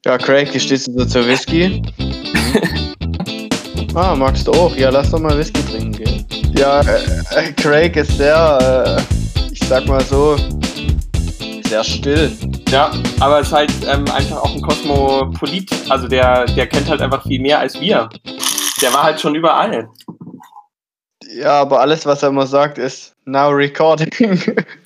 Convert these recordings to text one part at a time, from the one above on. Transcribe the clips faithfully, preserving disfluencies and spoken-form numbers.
Ja, Craig, wie stehst du so zur Whisky? Ah, magst du auch? Ja, lass doch mal Whisky trinken gehen. Ja, äh, Craig ist sehr, äh, ich sag mal so, sehr still. Ja, aber ist halt ähm, einfach auch ein Kosmopolit. Also der, der kennt halt einfach viel mehr als wir. Der war halt schon überall. Ja, aber alles, was er immer sagt, ist now recording.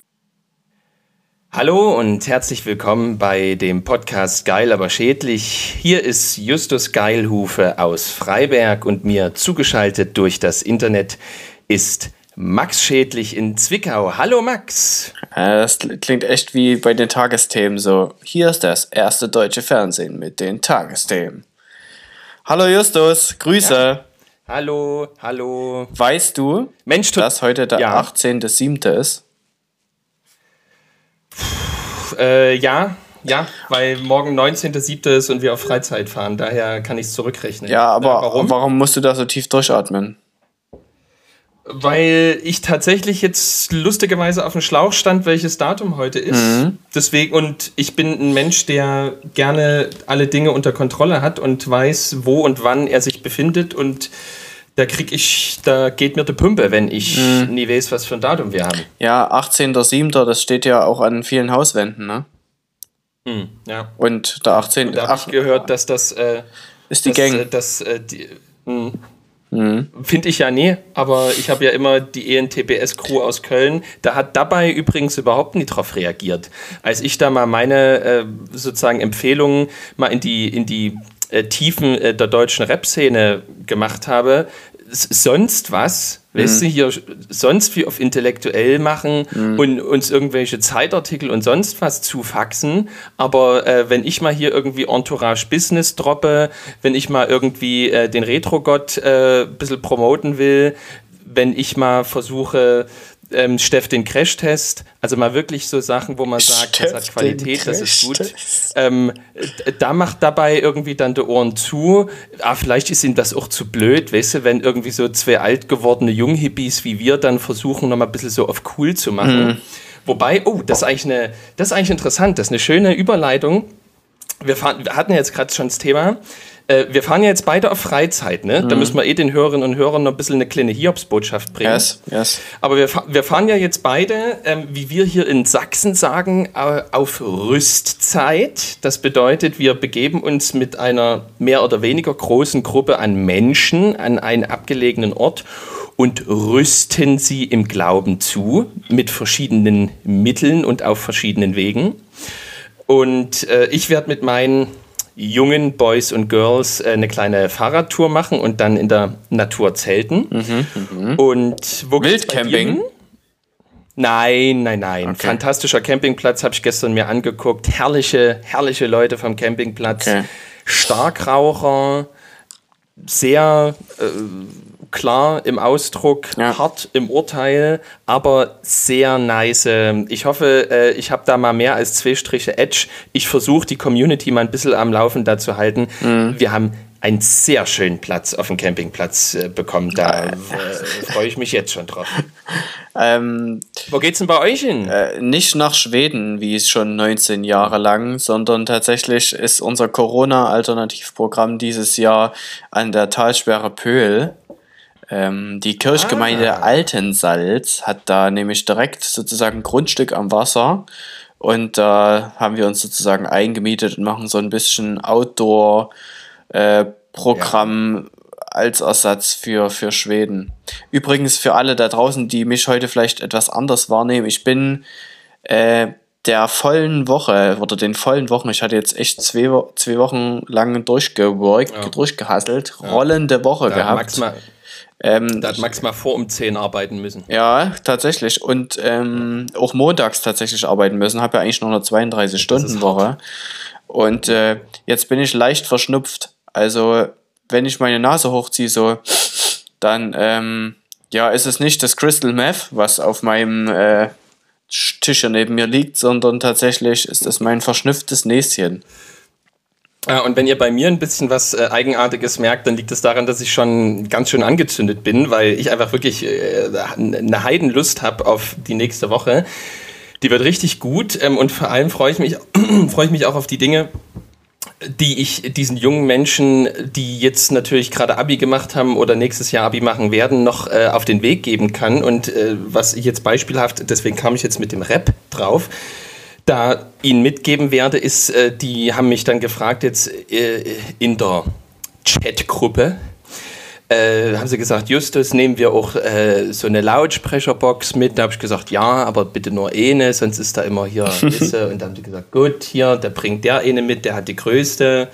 Hallo und herzlich willkommen bei dem Podcast Geil, aber schädlich. Hier ist Justus Geilhufe aus Freiberg und mir zugeschaltet durch das Internet ist Max Schädlich in Zwickau. Hallo Max. Das klingt echt wie bei den Tagesthemen so. Hier ist das erste deutsche Fernsehen mit den Tagesthemen. Hallo Justus, Grüße. Ja. Hallo, hallo. Weißt du, Mensch, dass heute der ja. achtzehnter siebte ist? Puh, äh, ja, ja, weil morgen neunzehnter siebte ist und wir auf Freizeit fahren. Daher kann ich es zurückrechnen. Ja, aber ja, warum? warum musst du da so tief durchatmen? Weil ich tatsächlich jetzt lustigerweise auf dem Schlauch stand, welches Datum heute ist. Mhm. Deswegen, und ich bin ein Mensch, der gerne alle Dinge unter Kontrolle hat und weiß, wo und wann er sich befindet. Und da krieg ich, da geht mir die Pumpe, wenn ich mhm. nie weiß, was für ein Datum wir haben. Ja, achtzehnter siebter, das steht ja auch an vielen Hauswänden, ne? Mhm, ja. Und der achtzehnte Da habe ich gehört, dass das äh, ist die dass, Gang. Äh, dass, äh, die, mh, Mhm. Finde ich ja nie, aber ich habe ja immer die E N T B S-Crew aus Köln. Da hat dabei übrigens überhaupt nicht drauf reagiert. Als ich da mal meine äh, sozusagen Empfehlungen mal in die, in die äh, Tiefen äh, der deutschen Rap-Szene gemacht habe, s- sonst was, mhm. weißt du, hier sonst wie auf intellektuell machen mhm. und uns irgendwelche Zeitartikel und sonst was zufaxen, aber äh, wenn ich mal hier irgendwie Entourage Business droppe, wenn ich mal irgendwie äh, den Retro-Gott äh, ein bisschen promoten will, wenn ich mal versuche, ähm, Steff den Crashtest, also mal wirklich so Sachen, wo man sagt, Steff das hat Qualität, das ist gut. Ähm, da macht dabei irgendwie dann die Ohren zu. Ah, vielleicht ist ihm das auch zu blöd, weißt du, wenn irgendwie so zwei alt gewordene Junghippies wie wir dann versuchen, nochmal ein bisschen so auf cool zu machen. Mhm. Wobei, oh, das ist eigentlich eine, das ist eigentlich interessant, das ist eine schöne Überleitung. Wir, fahren, wir hatten ja jetzt gerade schon das Thema. Äh, wir fahren ja jetzt beide auf Freizeit, ne? Mhm. Da müssen wir eh den Hörerinnen und Hörern noch ein bisschen eine kleine Hiobsbotschaft bringen. Yes, yes. Aber wir, wir fahren ja jetzt beide, ähm, wie wir hier in Sachsen sagen, äh, auf Rüstzeit. Das bedeutet, wir begeben uns mit einer mehr oder weniger großen Gruppe an Menschen an einen abgelegenen Ort und rüsten sie im Glauben zu, mit verschiedenen Mitteln und auf verschiedenen Wegen. Und äh, ich werde mit meinen jungen Boys und Girls äh, eine kleine Fahrradtour machen und dann in der Natur zelten. Mhm, mh. Und wo geht's bei dir hin? Nein, nein, nein. Okay. Fantastischer Campingplatz, habe ich gestern mir angeguckt. Herrliche, herrliche Leute vom Campingplatz. Okay. Starkraucher, sehr äh, klar im Ausdruck, ja. hart im Urteil, aber sehr nice. Ich hoffe, äh, ich habe da mal mehr als zwei Striche Edge. Ich versuche, die Community mal ein bisschen am Laufen da zu halten. Mhm. Wir haben einen sehr schönen Platz auf dem Campingplatz äh, bekommen. Da äh, freue ich mich jetzt schon drauf. Ähm, Wo geht's denn bei euch hin? Äh, nicht nach Schweden, wie es schon neunzehn Jahre lang, sondern tatsächlich ist unser Corona-Alternativprogramm dieses Jahr an der Talsperre Pöhl. Ähm, die Kirchgemeinde ah. Altensalz hat da nämlich direkt sozusagen ein Grundstück am Wasser und da äh, haben wir uns sozusagen eingemietet und machen so ein bisschen Outdoor-Programm äh, ja. als Ersatz für, für Schweden. Übrigens für alle da draußen, die mich heute vielleicht etwas anders wahrnehmen, ich bin äh, der vollen Woche oder den vollen Wochen, ich hatte jetzt echt zwei, zwei Wochen lang durchgeworkt, ja. durchgehasselt, ja. rollende Woche da gehabt. Max mal Ähm, da hat Max mal vor um zehn arbeiten müssen. Ja, tatsächlich. Und ähm, auch montags tatsächlich arbeiten müssen. Habe ja eigentlich noch eine zweiunddreißig-Stunden-Woche. Und äh, jetzt bin ich leicht verschnupft. Also, wenn ich meine Nase hochziehe, so, dann ähm, ja, ist es nicht das Crystal Meth, was auf meinem äh, Tisch hier neben mir liegt, sondern tatsächlich ist es mein verschnupftes Näschen. Ja, und wenn ihr bei mir ein bisschen was äh, Eigenartiges merkt, dann liegt es daran, dass ich schon ganz schön angezündet bin, weil ich einfach wirklich äh, eine Heidenlust habe auf die nächste Woche. Die wird richtig gut ähm, und vor allem freue ich mich, freue ich mich auch auf die Dinge, die ich diesen jungen Menschen, die jetzt natürlich gerade Abi gemacht haben oder nächstes Jahr Abi machen werden, noch äh, auf den Weg geben kann. Und äh, was ich jetzt beispielhaft, deswegen kam ich jetzt mit dem Rap drauf, da ihnen mitgeben werde, ist, äh, die haben mich dann gefragt jetzt äh, in der Chatgruppe, Äh, haben sie gesagt, Justus, nehmen wir auch äh, so eine Lautsprecherbox mit? Da habe ich gesagt, ja, aber bitte nur eine, sonst ist da immer hier Wisse. Und dann haben sie gesagt, gut, hier, der bringt der eine mit, der hat die größte.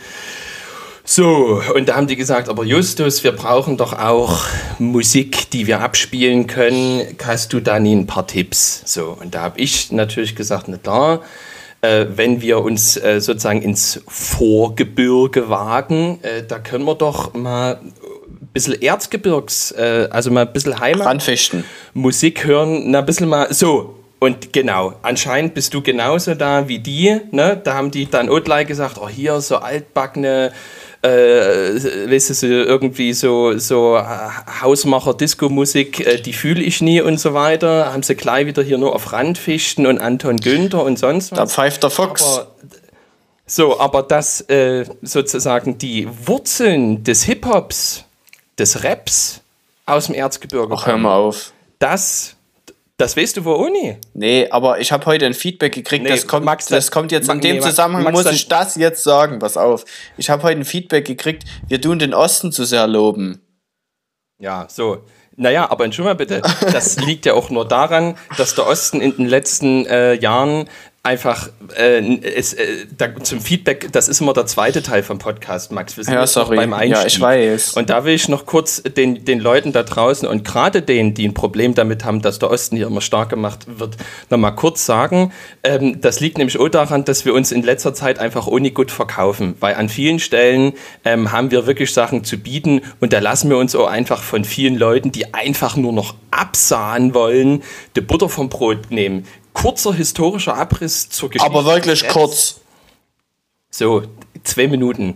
So, und da haben die gesagt, aber Justus, wir brauchen doch auch Musik, die wir abspielen können. Hast du da nie ein paar Tipps? So, und da habe ich natürlich gesagt, na klar, äh, wenn wir uns äh, sozusagen ins Vorgebirge wagen, äh, da können wir doch mal bisschen Erzgebirgs, äh, also mal ein bisschen Heimat. Ranfechten. Musik hören, na, ein bisschen mal, so. Und genau, anscheinend bist du genauso da wie die, ne? Da haben die dann auch gleich gesagt, oh, hier so altbackene, äh, weißt du, so irgendwie so, so Hausmacher-Disco-Musik, äh, die fühle ich nie und so weiter. Haben sie gleich wieder hier nur auf Randfichten und Anton Günther und sonst was. Da pfeift der Fox. Aber, so, aber dass äh, sozusagen die Wurzeln des Hip-Hops, des Raps aus dem Erzgebirge. Ach, hör mal auf. Das, das weißt du wo, Uni? Nee, aber ich habe heute ein Feedback gekriegt, Nee, das, kommt, Max, das dann- kommt jetzt in Ma- dem nee, Zusammenhang, Max, muss dann- ich das jetzt sagen, pass auf. Ich habe heute ein Feedback gekriegt, wir tun den Osten zu sehr loben. Ja, so. Naja, aber entschuldigung mal bitte, das liegt ja auch nur daran, dass der Osten in den letzten äh, Jahren einfach äh, es, äh, da, zum Feedback, das ist immer der zweite Teil vom Podcast, Max. Wir sind Ja, jetzt noch sorry. beim Einstieg. Ja, ich weiß. Und da will ich noch kurz den, den Leuten da draußen und gerade denen, die ein Problem damit haben, dass der Osten hier immer stark gemacht wird, nochmal kurz sagen, ähm, das liegt nämlich auch daran, dass wir uns in letzter Zeit einfach ohne gut verkaufen, weil an vielen Stellen ähm, haben wir wirklich Sachen zu bieten und da lassen wir uns auch einfach von vielen Leuten, die einfach nur noch absahen wollen, die Butter vom Brot nehmen. Kurzer historischer Abriss zur Geschichte. Aber wirklich des Raps. kurz. So, zwei Minuten.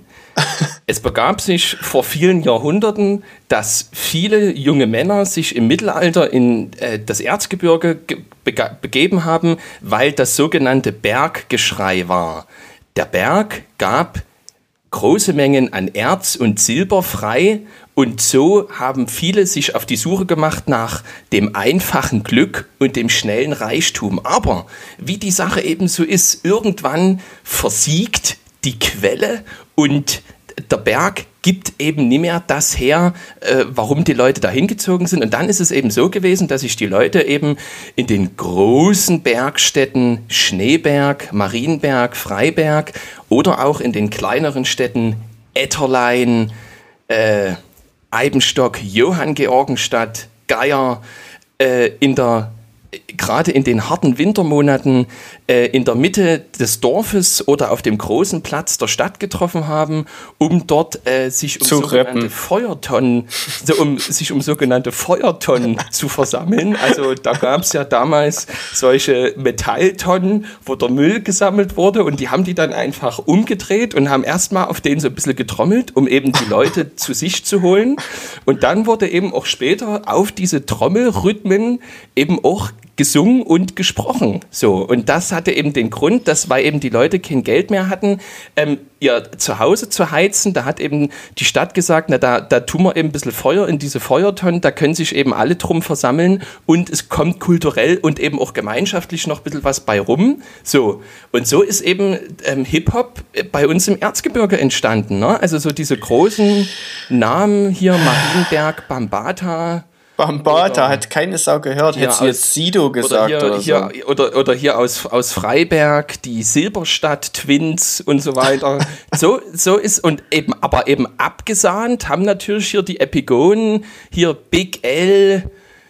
Es begab sich vor vielen Jahrhunderten, dass viele junge Männer sich im Mittelalter in äh, das Erzgebirge ge- bega- begeben haben, weil das sogenannte Berggeschrei war. Der Berg gab große Mengen an Erz und Silber frei und so haben viele sich auf die Suche gemacht nach dem einfachen Glück und dem schnellen Reichtum. Aber wie die Sache eben so ist, irgendwann versiegt die Quelle und der Berg gibt eben nicht mehr das her, äh, warum die Leute da hingezogen sind. Und dann ist es eben so gewesen, dass sich die Leute eben in den großen Bergstädten Schneeberg, Marienberg, Freiberg oder auch in den kleineren Städten Etterlein, äh, Eibenstock, Johanngeorgenstadt, Geier, äh, in der gerade in den harten Wintermonaten äh, in der Mitte des Dorfes oder auf dem großen Platz der Stadt getroffen haben, um dort äh, sich um Zu sogenannte rappen. Feuertonnen, so, um sich um sogenannte Feuertonnen zu versammeln. Also da gab es ja damals solche Metalltonnen, wo der Müll gesammelt wurde und die haben die dann einfach umgedreht und haben erstmal auf denen so ein bisschen getrommelt, um eben die Leute zu sich zu holen. Und dann wurde eben auch später auf diese Trommelrhythmen eben auch gesungen und gesprochen. So. Und das hatte eben den Grund, dass, weil eben die Leute kein Geld mehr hatten, ähm, ihr Zuhause zu heizen, da hat eben die Stadt gesagt, na, da, da tun wir eben ein bisschen Feuer in diese Feuertonnen, da können sich eben alle drum versammeln und es kommt kulturell und eben auch gemeinschaftlich noch ein bisschen was bei rum. So. Und so ist eben ähm, Hip-Hop bei uns im Erzgebirge entstanden. Ne? Also so diese großen Namen hier, Marienberg, Bambata, Bambata Oder- hat keine Sau gehört. Hier Hätte sie aus- jetzt Sido gesagt oder oder, hier, so. hier, oder, oder hier aus, aus Freiberg, die Silberstadt Twins und so weiter. so, so ist, und eben, aber eben abgesahnt haben natürlich hier die Epigonen, hier Big L,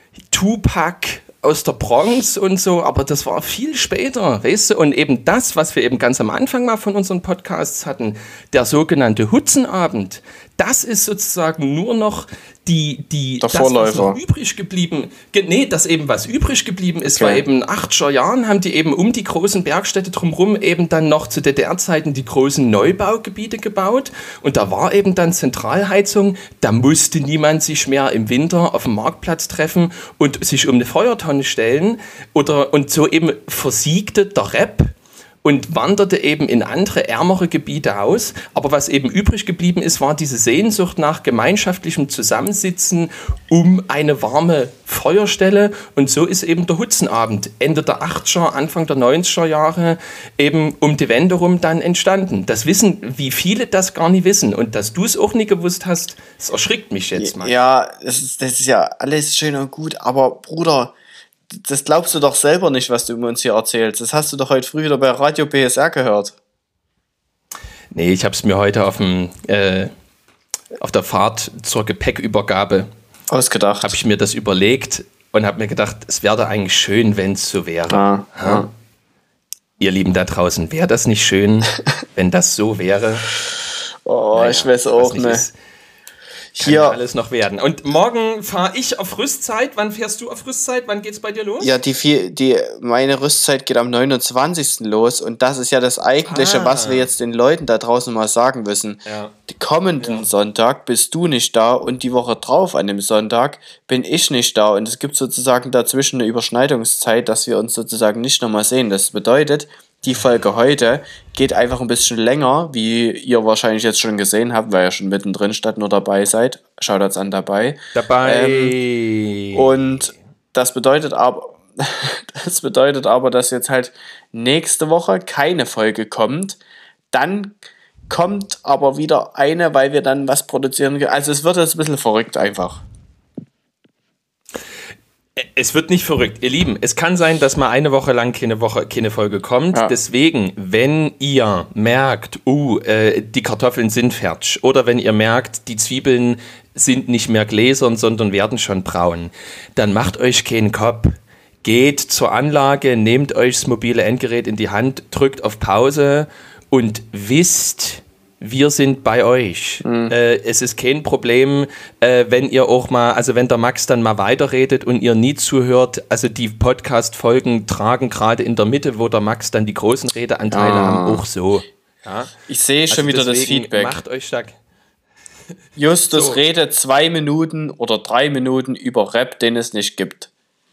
Tupac aus der Bronx und so, aber das war viel später, weißt du, und eben das, was wir eben ganz am Anfang mal von unseren Podcasts hatten, der sogenannte Hutzenabend, das ist sozusagen nur noch die, die, Der das, was Vorläufer. noch übrig geblieben, ge- nee, das eben was übrig geblieben ist, Okay. weil eben in den achtziger Jahren haben die eben um die großen Bergstädte drumherum eben dann noch zu D D R-Zeiten die großen Neubaugebiete gebaut und da war eben dann Zentralheizung, da musste niemand sich mehr im Winter auf dem Marktplatz treffen und sich um eine Feuertonne stellen oder, und so eben versiegte der Rap und wanderte eben in andere, ärmere Gebiete aus. Aber was eben übrig geblieben ist, war diese Sehnsucht nach gemeinschaftlichem Zusammensitzen um eine warme Feuerstelle. Und so ist eben der Hutzenabend Ende der achtziger, Anfang der neunziger Jahre eben um die Wende rum dann entstanden. Das wissen, wie viele das gar nicht wissen. Und dass du es auch nie gewusst hast, das erschrickt mich jetzt mal. Ja, das ist, das ist ja alles schön und gut, aber Bruder, das glaubst du doch selber nicht, was du uns hier erzählst. Das hast du doch heute früh wieder bei Radio B S R gehört. Nee, ich habe es mir heute auf, dem, äh, auf der Fahrt zur Gepäckübergabe ausgedacht. Habe ich mir das überlegt und habe mir gedacht, es wäre eigentlich schön, wenn es so wäre. Ah, ah. Ihr Lieben da draußen, wäre das nicht schön, wenn das so wäre? Oh, naja, ich weiß auch nicht. Ist, kann hier ja alles noch werden. Und morgen fahre ich auf Rüstzeit. Wann fährst du auf Rüstzeit? Wann geht's bei dir los? Ja, die, die, meine Rüstzeit geht am neunundzwanzigsten los. Und das ist ja das Eigentliche, ah. was wir jetzt den Leuten da draußen mal sagen müssen. Ja. Die kommenden ja. Sonntag bist du nicht da und die Woche drauf an dem Sonntag bin ich nicht da. Und es gibt sozusagen dazwischen eine Überschneidungszeit, dass wir uns sozusagen nicht nochmal sehen. Das bedeutet, die Folge heute geht einfach ein bisschen länger, wie ihr wahrscheinlich jetzt schon gesehen habt, weil ihr schon mittendrin statt nur dabei seid. Schaut uns an dabei. Dabei. Ähm, und das bedeutet aber, das bedeutet aber, dass jetzt halt nächste Woche keine Folge kommt. Dann kommt aber wieder eine, weil wir dann was produzieren. Also es wird jetzt ein bisschen verrückt einfach. Es wird nicht verrückt, ihr Lieben. Es kann sein, dass mal eine Woche lang keine Woche, keine Folge kommt. Ja. Deswegen, wenn ihr merkt, uh, äh, die Kartoffeln sind fertig, oder wenn ihr merkt, die Zwiebeln sind nicht mehr gläsern, sondern werden schon braun, dann macht euch keinen Kopf. Geht zur Anlage, nehmt euch das mobile Endgerät in die Hand, drückt auf Pause und wisst, wir sind bei euch. Mhm. Äh, es ist kein Problem, äh, wenn ihr auch mal, also wenn der Max dann mal weiterredet und ihr nie zuhört. Also die Podcast-Folgen tragen gerade in der Mitte, wo der Max dann die großen Redeanteile ah. haben, auch so. Ja? Ich sehe schon also wieder das Feedback. Macht euch stark. Justus so. redet zwei Minuten oder drei Minuten über Rap, den es nicht gibt.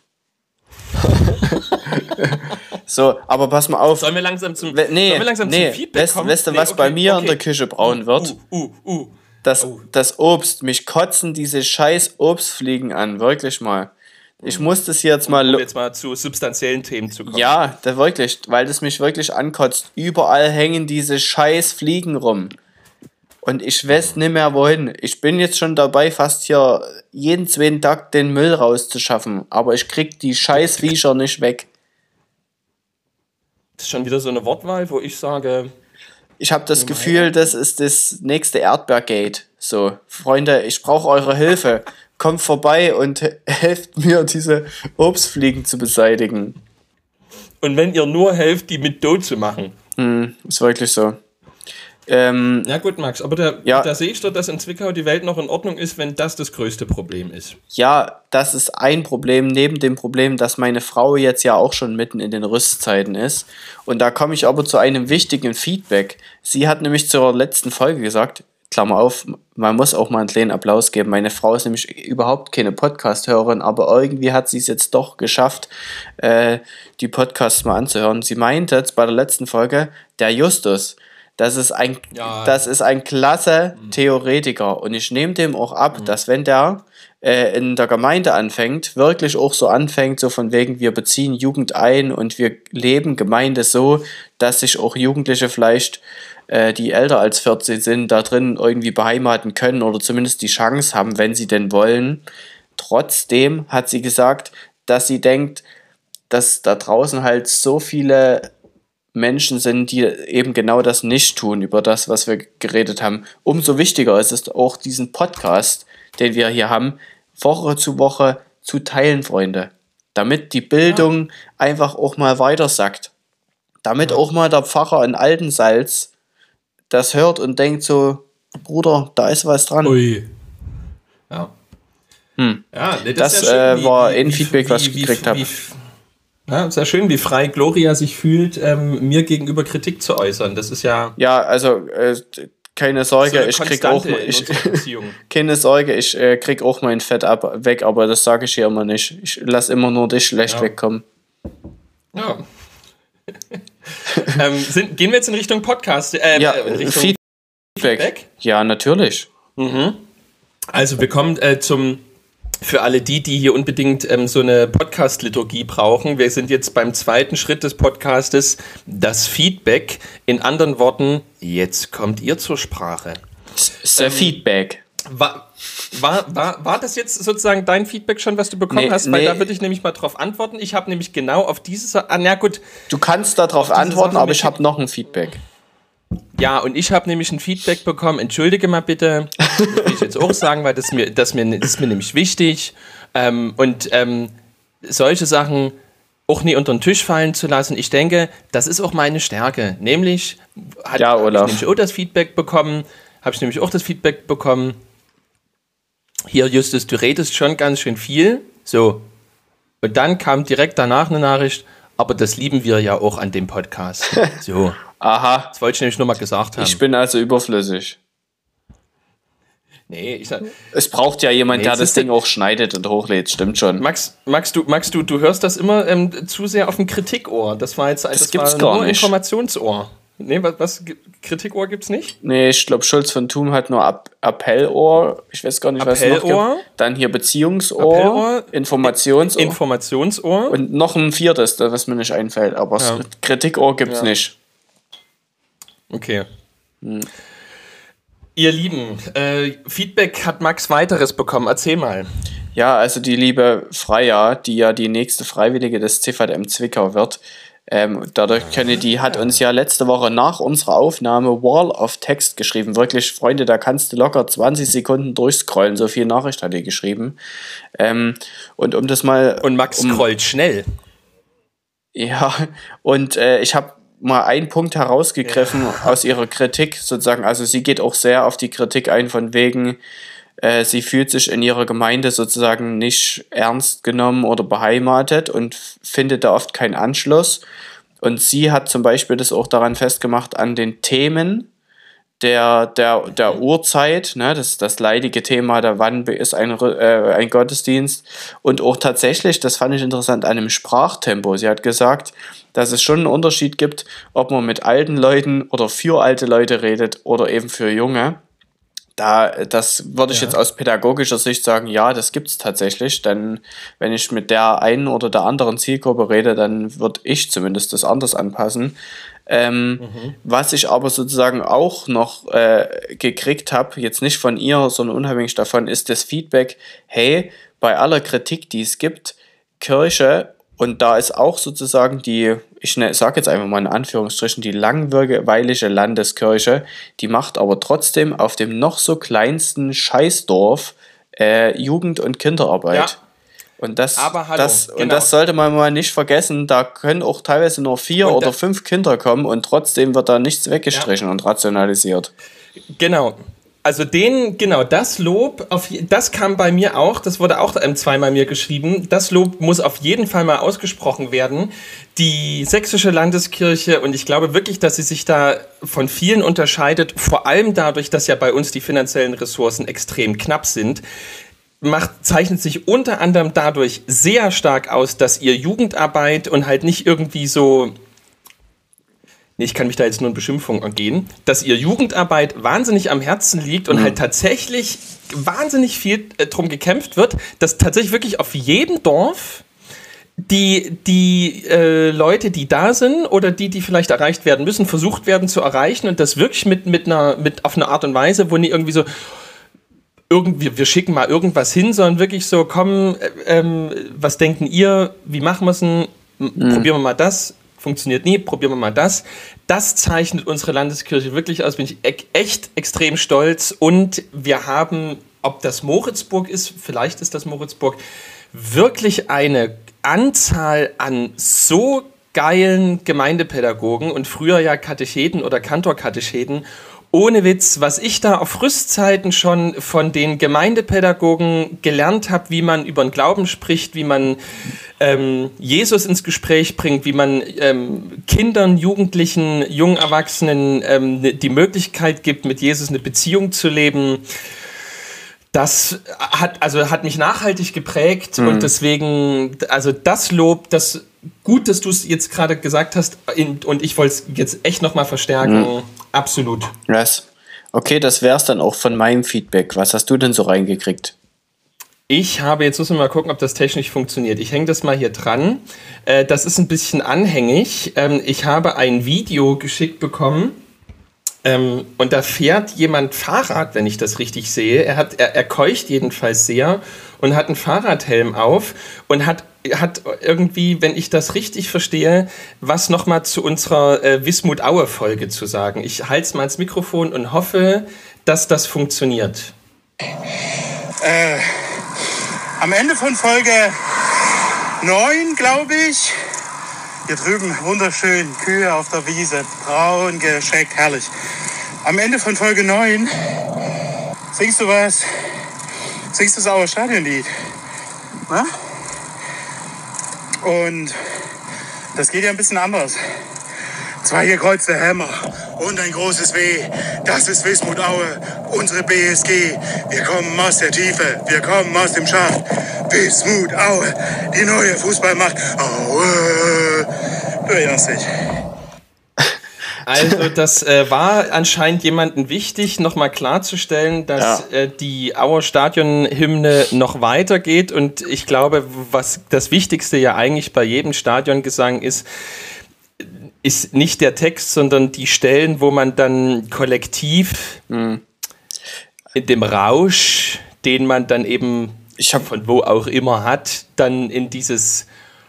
So, aber pass mal auf. Sollen wir langsam zum, We- nee, sollen wir langsam nee, zum Feedback weißt, kommen? Weißt du, nee, was okay, bei mir okay. in der Küche braun wird? Uh, uh, uh. Das, oh. das Obst. Mich kotzen diese scheiß Obstfliegen an. Wirklich mal. Ich muss das jetzt mal... Um jetzt mal zu substanziellen Themen zu kommen. Ja, da wirklich, weil das mich wirklich ankotzt. Überall hängen diese scheiß Fliegen rum. Und ich weiß nicht mehr wohin. Ich bin jetzt schon dabei, fast hier jeden zweiten Tag den Müll rauszuschaffen. Aber ich krieg die scheiß Viecher nicht weg. Das ist schon wieder so eine Wortwahl, wo ich sage... Ich habe das Gefühl, das ist das nächste Erdbeergate. So, Freunde, ich brauche eure Hilfe. Kommt vorbei und helft mir, diese Obstfliegen zu beseitigen. Und wenn ihr nur helft, die mit Dough zu machen. Mm, ist wirklich so. Ähm, ja gut, Max, aber da, ja, da sehe ich doch, dass in Zwickau die Welt noch in Ordnung ist, wenn das das größte Problem ist. Ja, das ist ein Problem, neben dem Problem, dass meine Frau jetzt ja auch schon mitten in den Rüstzeiten ist. Und da komme ich aber zu einem wichtigen Feedback. Sie hat nämlich zur letzten Folge gesagt, Klammer auf, man muss auch mal einen kleinen Applaus geben. Meine Frau ist nämlich überhaupt keine Podcast-Hörerin, aber irgendwie hat sie es jetzt doch geschafft, äh, die Podcasts mal anzuhören. Sie meinte jetzt bei der letzten Folge, der Justus, Das ist ein, ja. das ist ein klasse Theoretiker und ich nehme dem auch ab, mhm. dass wenn der äh, in der Gemeinde anfängt, wirklich auch so anfängt, so von wegen, wir beziehen Jugend ein und wir leben Gemeinde so, dass sich auch Jugendliche vielleicht, äh, die älter als vierzehn sind, da drin irgendwie beheimaten können oder zumindest die Chance haben, wenn sie denn wollen. Trotzdem hat sie gesagt, dass sie denkt, dass da draußen halt so viele Menschen sind, die eben genau das nicht tun, über das, was wir geredet haben. Umso wichtiger ist es auch, diesen Podcast, den wir hier haben, Woche zu Woche zu teilen, Freunde. Damit die Bildung ja. einfach auch mal weitersackt. Damit ja. auch mal der Pfarrer in Altensalz das hört und denkt so, Bruder, da ist was dran. Ui. Ja. Hm. Ja, nee, das das ja schön, äh, war wie, ein wie, Feedback, wie, was ich gekriegt habe. Ja, sehr schön, wie frei Gloria sich fühlt, ähm, mir gegenüber Kritik zu äußern. Das ist ja... Ja, also äh, keine Sorge, so ich krieg auch ich, keine Sorge, ich äh, krieg auch mein Fett ab, weg, aber das sage ich hier immer nicht. Ich lasse immer nur dich schlecht ja. wegkommen. Ja. ähm, sind, gehen wir jetzt in Richtung Podcast? Äh, ja, in Richtung Feedback. Feedback. Ja, natürlich. Mhm. Also wir kommen äh, zum, für alle die, die hier unbedingt ähm, so eine Podcast-Liturgie brauchen, wir sind jetzt beim zweiten Schritt des Podcastes, das Feedback. In anderen Worten, jetzt kommt ihr zur Sprache. The ähm, Feedback. War, war, war, war das jetzt sozusagen dein Feedback schon, was du bekommen nee, hast? Weil nee. da würde ich nämlich mal drauf antworten. Ich habe nämlich genau auf diese... Ah, na gut. Du kannst darauf antworten, aber ich habe noch ein Feedback. Ja, und ich habe nämlich ein Feedback bekommen. Entschuldige mal bitte. Das will ich jetzt auch sagen, weil das, mir, das, mir, das ist mir nämlich wichtig. Ähm, und ähm, solche Sachen auch nie unter den Tisch fallen zu lassen. Ich denke, das ist auch meine Stärke. Nämlich hat, ja, habe ich nämlich auch das Feedback bekommen. Habe ich nämlich auch das Feedback bekommen. Hier, Justus, du redest schon ganz schön viel. So. Und dann kam direkt danach eine Nachricht, aber das lieben wir ja auch an dem Podcast. So. Aha. Das wollte ich nämlich nur mal gesagt haben. Ich bin also überflüssig. Nee, ich sag. Es braucht ja jemand, Nee, der jetzt das ist Ding der- auch schneidet und hochlädt, stimmt schon. Max, Max, du, Max, du, du hörst das immer ähm, zu sehr auf dem Kritikohr. Das war jetzt das, gibt's war gar nur nicht. Informationsohr. Nee, was, was Kritikohr gibt's nicht? Nee, ich glaube, Schulz von Thum hat nur App- Appellohr. Ich weiß gar nicht, was es noch Appellohr? gibt. Dann hier Beziehungsohr, Appellohr, Informationsohr Informationsohr. und noch ein viertes, das was mir nicht einfällt. Aber Ja. Kritikohr gibt's Ja. nicht. Okay. Ihr Lieben, äh, Feedback hat Max weiteres bekommen. Erzähl mal. Ja, also die liebe Freya, die ja die nächste Freiwillige des C V M Zwickau wird, ähm, dadurch könne die, hat uns ja letzte Woche nach unserer Aufnahme Wall of Text geschrieben. Wirklich, Freunde, da kannst du locker zwanzig Sekunden durchscrollen, so viel Nachricht hat die geschrieben. Ähm, und um das mal... Und Max um, scrollt schnell. Ja, und äh, ich habe mal einen Punkt herausgegriffen ja. aus ihrer Kritik sozusagen. Also sie geht auch sehr auf die Kritik ein von wegen, äh, sie fühlt sich in ihrer Gemeinde sozusagen nicht ernst genommen oder beheimatet und f- findet da oft keinen Anschluss. Und sie hat zum Beispiel das auch daran festgemacht an den Themen der, der, der Uhrzeit, ne, das, das leidige Thema, der wann ist ein, äh, ein Gottesdienst, und auch tatsächlich, das fand ich interessant, an dem Sprachtempo. Sie hat gesagt, dass es schon einen Unterschied gibt, ob man mit alten Leuten oder für alte Leute redet oder eben für junge. Da, das würde ich Ja. jetzt aus pädagogischer Sicht sagen, ja, das gibt es tatsächlich, denn wenn ich mit der einen oder der anderen Zielgruppe rede, dann würde ich zumindest das anders anpassen. Ähm, mhm. Was ich aber sozusagen auch noch äh, gekriegt habe, jetzt nicht von ihr, sondern unabhängig davon, ist das Feedback, hey, bei aller Kritik, die es gibt, Kirche, und da ist auch sozusagen die, ich ne, sage jetzt einfach mal in Anführungsstrichen, die langweilige Landeskirche, die macht aber trotzdem auf dem noch so kleinsten Scheißdorf äh, Jugend- und Kinderarbeit. Ja. Und das, Aber hallo, das, genau. und das sollte man mal nicht vergessen, da können auch teilweise nur vier Und oder da- fünf Kinder kommen und trotzdem wird da nichts weggestrichen und rationalisiert. Genau. Also den, genau, das Lob, auf, je- das kam bei mir auch, das wurde auch ähm, zweimal mir geschrieben, das Lob muss auf jeden Fall mal ausgesprochen werden. Die sächsische Landeskirche, und ich glaube wirklich, dass sie sich da von vielen unterscheidet, vor allem dadurch, dass ja bei uns die finanziellen Ressourcen extrem knapp sind, macht, zeichnet sich unter anderem dadurch sehr stark aus, dass ihr Jugendarbeit und halt nicht irgendwie so... Nee, ich kann mich da jetzt nur in Beschimpfung ergehen, dass ihr Jugendarbeit wahnsinnig am Herzen liegt und Mhm. halt tatsächlich wahnsinnig viel äh, drum gekämpft wird, dass tatsächlich wirklich auf jedem Dorf die, die äh, Leute, die da sind oder die, die vielleicht erreicht werden müssen, versucht werden zu erreichen, und das wirklich mit, mit einer, mit, auf eine Art und Weise, wo nie irgendwie so irgendwie, wir schicken mal irgendwas hin, sondern wirklich so, komm, äh, ähm, was denken ihr, wie machen wir es denn, M- probieren wir mal das, funktioniert nie, probieren wir mal das. Das zeichnet unsere Landeskirche wirklich aus, bin ich e- echt extrem stolz, und wir haben, ob das Moritzburg ist, vielleicht ist das Moritzburg, wirklich eine Anzahl an so geilen Gemeindepädagogen und früher ja Katecheten oder Kantorkatecheten. Ohne Witz, was ich da auf Rüstzeiten schon von den Gemeindepädagogen gelernt habe, wie man über den Glauben spricht, wie man ähm, Jesus ins Gespräch bringt, wie man ähm, Kindern, Jugendlichen, jungen Erwachsenen ähm, ne, die Möglichkeit gibt, mit Jesus eine Beziehung zu leben. Das hat, also hat mich nachhaltig geprägt, Mhm. und deswegen, also das Lob, das gut, dass du es jetzt gerade gesagt hast und ich wollte es jetzt echt nochmal verstärken. Mhm. Absolut. Yes. Okay, das wär's dann auch von meinem Feedback. Was hast du denn so reingekriegt? Ich habe, jetzt müssen wir mal gucken, ob das technisch funktioniert. Ich hänge das mal hier dran. Äh, das ist ein bisschen anhängig. Ähm, ich habe ein Video geschickt bekommen ähm, und da fährt jemand Fahrrad, wenn ich das richtig sehe. Er, hat, er, er keucht jedenfalls sehr und hat einen Fahrradhelm auf und hat, hat irgendwie, wenn ich das richtig verstehe, was nochmal zu unserer äh, Wismut-Aue-Folge zu sagen. Ich halte es mal ins Mikrofon und hoffe, dass das funktioniert. Äh... Am Ende von Folge neun, glaube ich, hier drüben wunderschön, Kühe auf der Wiese, braun gescheckt, herrlich. Am Ende von Folge neun singst du was, singst du das Auer Stadionlied. Na? Und das geht ja ein bisschen anders. Zwei gekreuzte Hämmer und ein großes W. Das ist Wismut Aue, unsere B S G. Wir kommen aus der Tiefe, wir kommen aus dem Schacht. Wismut Aue, die neue Fußballmacht. Aue. Du erinnerst dich. Also das äh, war anscheinend jemandem wichtig, nochmal klarzustellen, dass ja. äh, die Auer Stadionhymne noch weitergeht. Und ich glaube, was das Wichtigste ja eigentlich bei jedem Stadiongesang ist, ist nicht der Text, sondern die Stellen, wo man dann kollektiv mhm. in dem Rausch, den man dann eben ich hab von wo auch immer hat, dann in dieses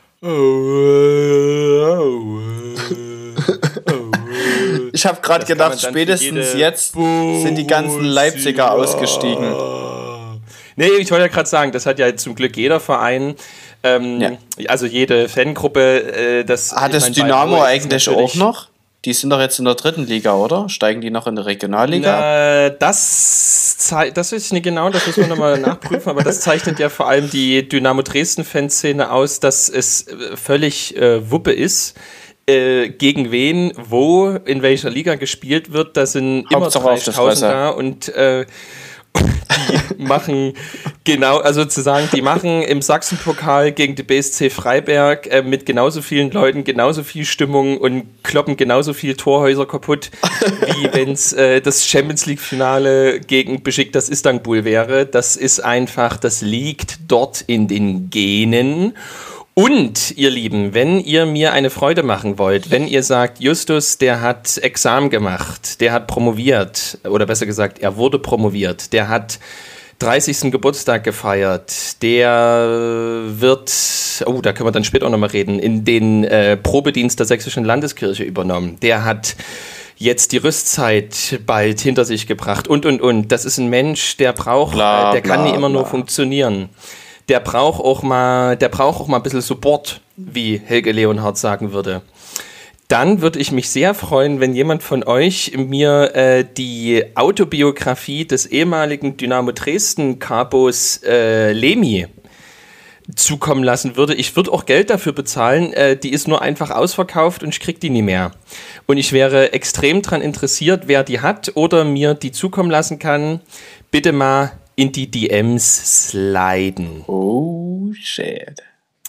Ich habe gerade gedacht, spätestens jetzt sind die ganzen Leipziger ausgestiegen. Nee, ich wollte ja gerade sagen, das hat ja zum Glück jeder Verein. Ähm, ja. Also jede Fangruppe. Äh, das, hat das Dynamo eigentlich auch noch? Die sind doch jetzt in der dritten Liga, oder? Steigen die noch in der Regionalliga Na, ab? Das, das ist nicht genau, das müssen wir nochmal nachprüfen, aber das zeichnet ja vor allem die Dynamo Dresden-Fanszene aus, dass es völlig äh, Wuppe ist, äh, gegen wen, wo, in welcher Liga gespielt wird. Da sind immer dreitausend da und äh, die machen genau, also sozusagen, die machen im Sachsenpokal gegen die B S C Freiberg äh, mit genauso vielen Leuten genauso viel Stimmung und kloppen genauso viel Torhäuser kaputt, wie wenn es äh, das Champions League Finale gegen Besiktas Istanbul wäre. Das ist einfach, das liegt dort in den Genen. Und, ihr Lieben, wenn ihr mir eine Freude machen wollt, wenn ihr sagt, Justus, der hat Examen gemacht, der hat promoviert, oder besser gesagt, er wurde promoviert, der hat dreißigsten Geburtstag gefeiert, der wird, oh, da können wir dann später auch nochmal reden, in den äh, Probedienst der Sächsischen Landeskirche übernommen, der hat jetzt die Rüstzeit bald hinter sich gebracht und, und, und. Das ist ein Mensch, der braucht, bla, der bla, kann nicht immer bla. nur funktionieren. Der braucht auch mal, der braucht auch mal ein bisschen Support, wie Helge Leonhardt sagen würde. Dann würde ich mich sehr freuen, wenn jemand von euch mir äh, die Autobiografie des ehemaligen Dynamo Dresden-Kapos äh, Lemi zukommen lassen würde. Ich würde auch Geld dafür bezahlen. Äh, die ist nur einfach ausverkauft und ich krieg die nie mehr. Und ich wäre extrem daran interessiert, wer die hat oder mir die zukommen lassen kann. Bitte mal in die D Ms sliden. Oh, shit.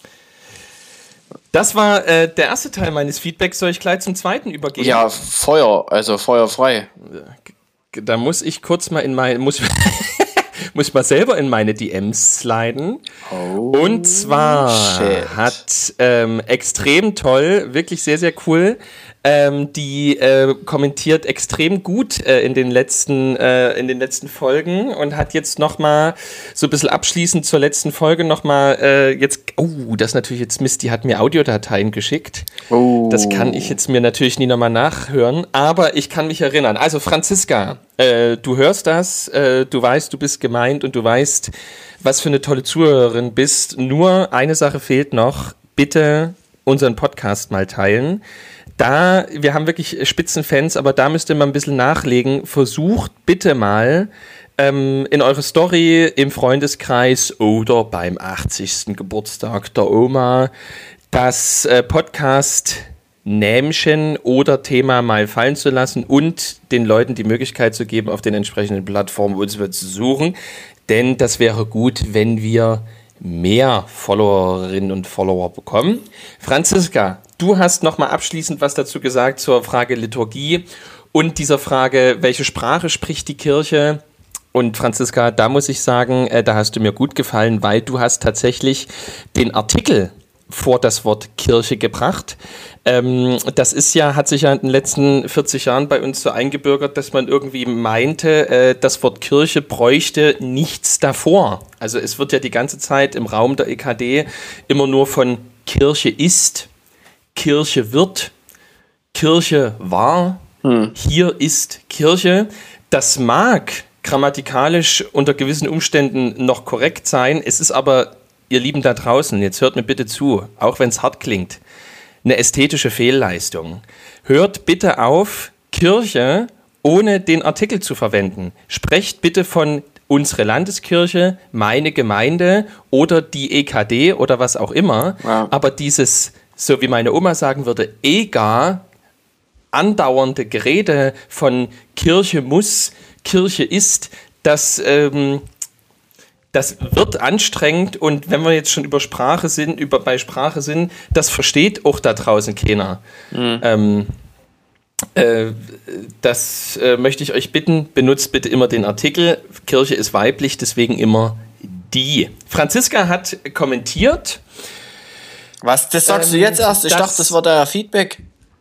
Das war äh, der erste Teil meines Feedbacks. Soll ich gleich zum zweiten übergehen? Ja, Feuer, also feuerfrei. Da muss ich kurz mal in meine, muss, muss ich mal selber in meine D Ms sliden. Oh, und zwar shit. hat ähm, extrem toll, wirklich sehr, sehr cool, Ähm, die äh, kommentiert extrem gut äh, in den letzten äh, in den letzten Folgen und hat jetzt nochmal so ein bisschen abschließend zur letzten Folge nochmal äh, jetzt, oh, das ist natürlich jetzt Mist, die hat mir Audiodateien geschickt. Oh. Das kann ich jetzt mir natürlich nie nochmal nachhören, aber ich kann mich erinnern. Also Franziska, äh, du hörst das, äh, du weißt, du bist gemeint und du weißt, was für eine tolle Zuhörerin bist. Nur eine Sache fehlt noch, bitte unseren Podcast mal teilen. Da, wir haben wirklich Spitzenfans, aber da müsst ihr mal ein bisschen nachlegen. Versucht bitte mal ähm, in eure Story, im Freundeskreis oder beim achtzigsten Geburtstag der Oma das äh, Podcast-Nämchen oder Thema mal fallen zu lassen und den Leuten die Möglichkeit zu geben, auf den entsprechenden Plattformen uns zu suchen. Denn das wäre gut, wenn wir mehr Followerinnen und Follower bekommen. Franziska, du hast nochmal abschließend was dazu gesagt zur Frage Liturgie und dieser Frage, welche Sprache spricht die Kirche? Und Franziska, da muss ich sagen, äh, da hast du mir gut gefallen, weil du hast tatsächlich den Artikel vor das Wort Kirche gebracht. Ähm, das ist ja, hat sich ja in den letzten vierzig Jahren bei uns so eingebürgert, dass man irgendwie meinte, äh, das Wort Kirche bräuchte nichts davor. Also es wird ja die ganze Zeit im Raum der E K D immer nur von Kirche ist, Kirche wird, Kirche war, hm. hier ist Kirche. Das mag grammatikalisch unter gewissen Umständen noch korrekt sein, es ist aber, ihr Lieben da draußen, jetzt hört mir bitte zu, auch wenn es hart klingt, eine ästhetische Fehlleistung. Hört bitte auf, Kirche ohne den Artikel zu verwenden. Sprecht bitte von unsere Landeskirche, meine Gemeinde oder die E K D oder was auch immer. Ja. Aber dieses, so wie meine Oma sagen würde, egal, andauernde Gerede von Kirche muss, Kirche ist, das... Ähm, Das wird anstrengend und wenn wir jetzt schon über Sprache sind, über bei Sprache sind, das versteht auch da draußen keiner. Mhm. Ähm, äh, das äh, möchte ich euch bitten, benutzt bitte immer den Artikel. Kirche ist weiblich, deswegen immer die. Franziska hat kommentiert. Was, das sagst ähm, du jetzt erst? Ich das, dachte, das war der Feedback.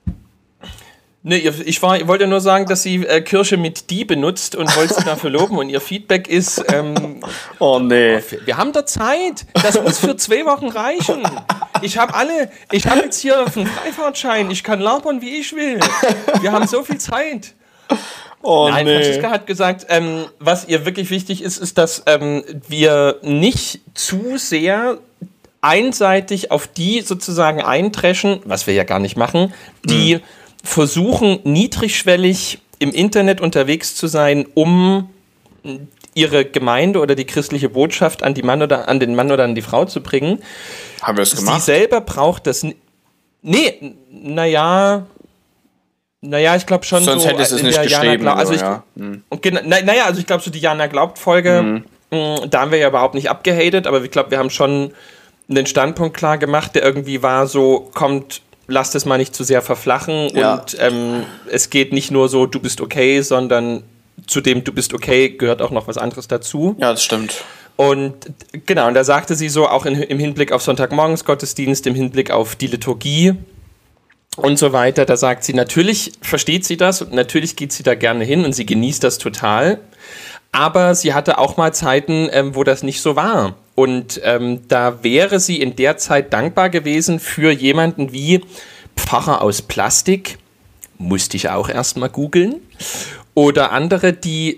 Ne, ich, war, ich wollte nur sagen, dass sie äh, Kirche mit die benutzt und wollte sie dafür loben und ihr Feedback ist, ähm, oh nee. Wir, wir haben da Zeit, das muss für zwei Wochen reichen. Ich habe alle, ich habe jetzt hier einen Freifahrtschein, ich kann labern, wie ich will. Wir haben so viel Zeit. Oh Nein, nee. Franziska hat gesagt, ähm, was ihr wirklich wichtig ist, ist, dass ähm, wir nicht zu sehr einseitig auf die sozusagen eintreschen, was wir ja gar nicht machen, die... Hm. versuchen, niedrigschwellig im Internet unterwegs zu sein, um ihre Gemeinde oder die christliche Botschaft an, die Mann oder, an den Mann oder an die Frau zu bringen. Haben wir es gemacht? Sie selber braucht das... N- nee, naja... Naja, ich glaube schon Sonst so... Sonst hättest du es nicht geschrieben. Jana, also ich, ja. hm. okay, na, naja, also ich glaube so die Jana Glaubt-Folge, hm. mh, da haben wir ja überhaupt nicht abgehatet, aber ich glaube, wir haben schon einen Standpunkt klar gemacht, der irgendwie war so, kommt... Lasst es mal nicht zu sehr verflachen ja. und ähm, es geht nicht nur so, du bist okay, sondern zu dem du bist okay gehört auch noch was anderes dazu. Ja, das stimmt. Und genau, und da sagte sie so, auch in, im Hinblick auf Sonntagmorgens Gottesdienst, im Hinblick auf die Liturgie und so weiter, da sagt sie, natürlich versteht sie das und natürlich geht sie da gerne hin und sie genießt das total, aber sie hatte auch mal Zeiten, ähm, wo das nicht so war. Und ähm, da wäre sie in der Zeit dankbar gewesen für jemanden wie Pfarrer aus Plastik, musste ich auch erstmal googeln, oder andere, die,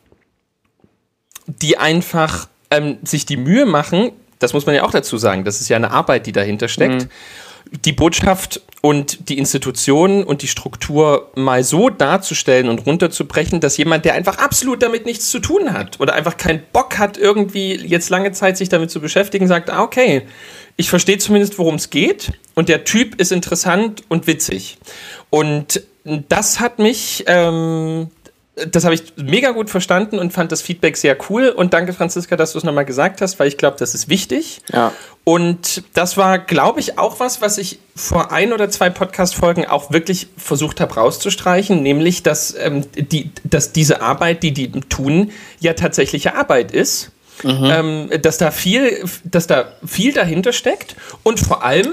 die einfach ähm, sich die Mühe machen, das muss man ja auch dazu sagen, das ist ja eine Arbeit, die dahinter steckt, mhm. die Botschaft und die Institutionen und die Struktur mal so darzustellen und runterzubrechen, dass jemand, der einfach absolut damit nichts zu tun hat oder einfach keinen Bock hat, irgendwie jetzt lange Zeit sich damit zu beschäftigen, sagt, ah, okay, ich verstehe zumindest, worum es geht und der Typ ist interessant und witzig. Und das hat mich... Ähm, Das habe ich mega gut verstanden und fand das Feedback sehr cool. Und danke, Franziska, dass du es nochmal gesagt hast, weil ich glaube, das ist wichtig. Ja. Und das war, glaube ich, auch was, was ich vor ein oder zwei Podcast-Folgen auch wirklich versucht habe rauszustreichen, nämlich, dass, ähm, die, dass diese Arbeit, die die tun, ja tatsächliche Arbeit ist. Mhm. Ähm, dass da viel, dass da viel dahinter steckt und vor allem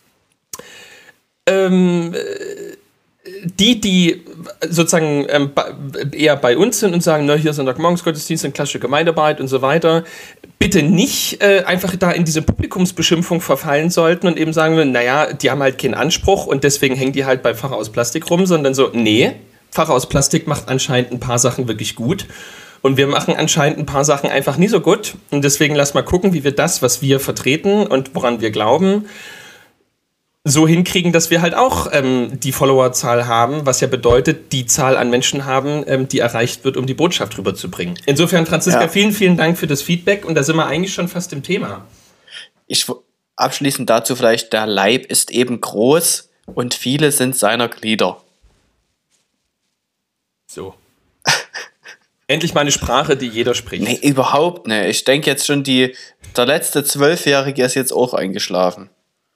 ähm, die, die sozusagen ähm, eher bei uns sind und sagen, na, hier ist Sonntagmorgensgottesdienst, eine klassische Gemeindearbeit und so weiter, bitte nicht äh, einfach da in diese Publikumsbeschimpfung verfallen sollten und eben sagen, naja, die haben halt keinen Anspruch und deswegen hängen die halt bei Pfarrer aus Plastik rum, sondern so, nee, Pfarrer aus Plastik macht anscheinend ein paar Sachen wirklich gut und wir machen anscheinend ein paar Sachen einfach nie so gut und deswegen lass mal gucken, wie wir das, was wir vertreten und woran wir glauben, so hinkriegen, dass wir halt auch ähm, die Followerzahl haben, was ja bedeutet, die Zahl an Menschen haben, ähm, die erreicht wird, um die Botschaft rüberzubringen. Insofern, Franziska, ja. vielen, vielen Dank für das Feedback und da sind wir eigentlich schon fast im Thema. Ich abschließend dazu vielleicht, der Leib ist eben groß und viele sind seiner Glieder. So. Endlich mal eine Sprache, die jeder spricht. Nee, überhaupt nicht. Ich denke jetzt schon, die, der letzte Zwölfjährige ist jetzt auch eingeschlafen.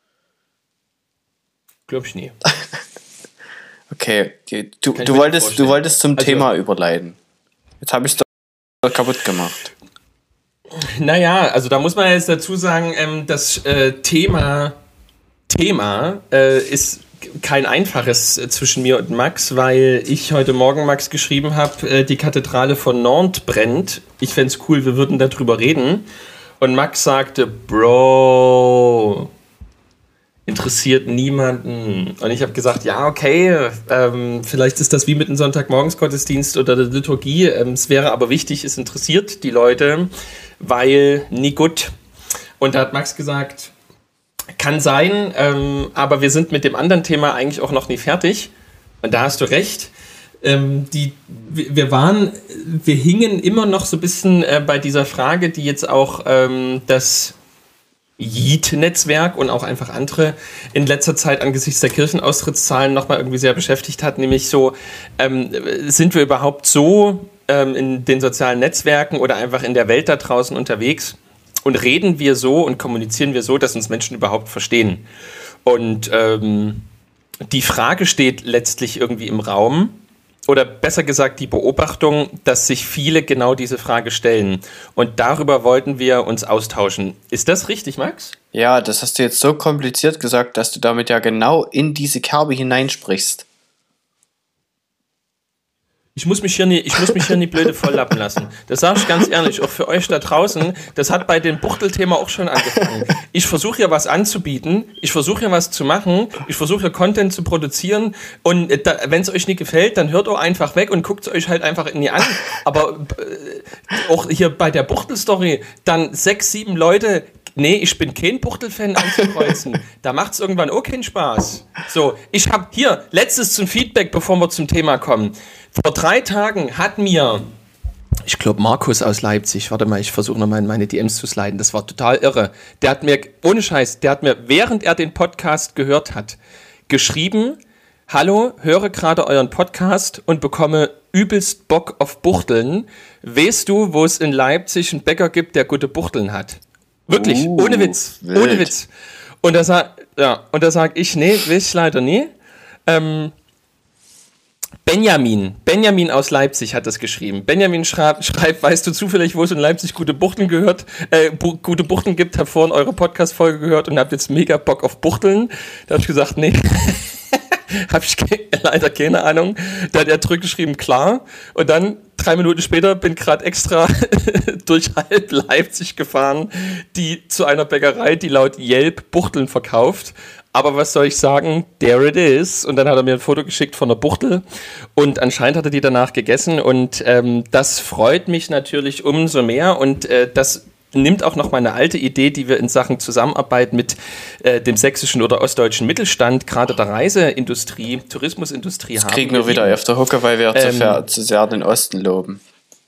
Glaub ich nie. Okay, du, du, wolltest, du wolltest zum also, Thema überleiten. Jetzt habe ich es doch kaputt gemacht. Naja, also da muss man jetzt dazu sagen, ähm, das äh, Thema, Thema äh, ist kein einfaches äh, zwischen mir und Max, weil ich heute Morgen Max geschrieben habe, äh, die Kathedrale von Nantes brennt. Ich fände es cool, wir würden darüber reden. Und Max sagte, Bro, interessiert niemanden. Und ich habe gesagt, ja, okay, ähm, vielleicht ist das wie mit einem Sonntagmorgensgottesdienst oder der Liturgie. Ähm, es wäre aber wichtig, es interessiert die Leute, weil nie gut. Und da hat Max gesagt, kann sein, ähm, aber wir sind mit dem anderen Thema eigentlich auch noch nie fertig. Und da hast du recht. Ähm, die, wir waren, wir hingen immer noch so ein bisschen äh, bei dieser Frage, die jetzt auch ähm, das Yeet-Netzwerk und auch einfach andere in letzter Zeit angesichts der Kirchenaustrittszahlen nochmal irgendwie sehr beschäftigt hat, nämlich so, ähm, sind wir überhaupt so ähm, in den sozialen Netzwerken oder einfach in der Welt da draußen unterwegs und reden wir so und kommunizieren wir so, dass uns Menschen überhaupt verstehen? Und ähm, die Frage steht letztlich irgendwie im Raum, oder besser gesagt die Beobachtung, dass sich viele genau diese Frage stellen. Und darüber wollten wir uns austauschen. Ist das richtig, Max? Ja, das hast du jetzt so kompliziert gesagt, dass du damit ja genau in diese Kerbe hineinsprichst. Ich muss mich hier nie, ich muss mich hier nie blöde volllappen lassen. Das sage ich ganz ehrlich, auch für euch da draußen. Das hat bei dem Buchtel-Thema auch schon angefangen. Ich versuche hier was anzubieten, ich versuche hier was zu machen, ich versuche hier Content zu produzieren und wenn es euch nicht gefällt, dann hört auch einfach weg und guckt es euch halt einfach nie an. Aber äh, auch hier bei der Buchtel-Story, dann sechs, sieben Leute, nee, ich bin kein Buchtel-Fan anzukreuzen. Da macht es irgendwann auch keinen Spaß. So, ich habe hier, letztes zum Feedback, bevor wir zum Thema kommen. Vor drei Tagen hat mir, ich glaube Markus aus Leipzig, warte mal, ich versuche nochmal in meine D Ms zu sliden, das war total irre. Der hat mir, ohne Scheiß, der hat mir, während er den Podcast gehört hat, geschrieben, hallo, höre gerade euren Podcast und bekomme übelst Bock auf Buchteln. Weißt du, wo es in Leipzig einen Bäcker gibt, der gute Buchteln hat? Wirklich, uh, ohne Witz, wild. ohne Witz. Und da sag, ja, und da sag ich, nee, weiß ich leider nie. Ähm, Benjamin, Benjamin aus Leipzig hat das geschrieben. Benjamin schreibt, schreibt, weißt du zufällig, wo es in Leipzig gute Buchteln gehört, äh, bu- gute Buchteln gibt? Hab vorhin eure Podcast-Folge gehört und habt jetzt mega Bock auf Buchteln. Da hab ich gesagt, nee, hab ich ke- leider keine Ahnung. Da hat er zurückgeschrieben, klar. Und dann drei Minuten später bin gerade extra durch halb Leipzig gefahren, die zu einer Bäckerei, die laut Yelp Buchteln verkauft. Aber was soll ich sagen? There it is. Und dann hat er mir ein Foto geschickt von der Buchtel und anscheinend hat er die danach gegessen und ähm, das freut mich natürlich umso mehr und äh, das nimmt auch noch mal eine alte Idee, die wir in Sachen Zusammenarbeit mit äh, dem sächsischen oder ostdeutschen Mittelstand, gerade der Reiseindustrie, Tourismusindustrie das haben. Das kriegen wir wieder auf der Hucke, weil wir ähm, zu, sehr, zu sehr den Osten loben.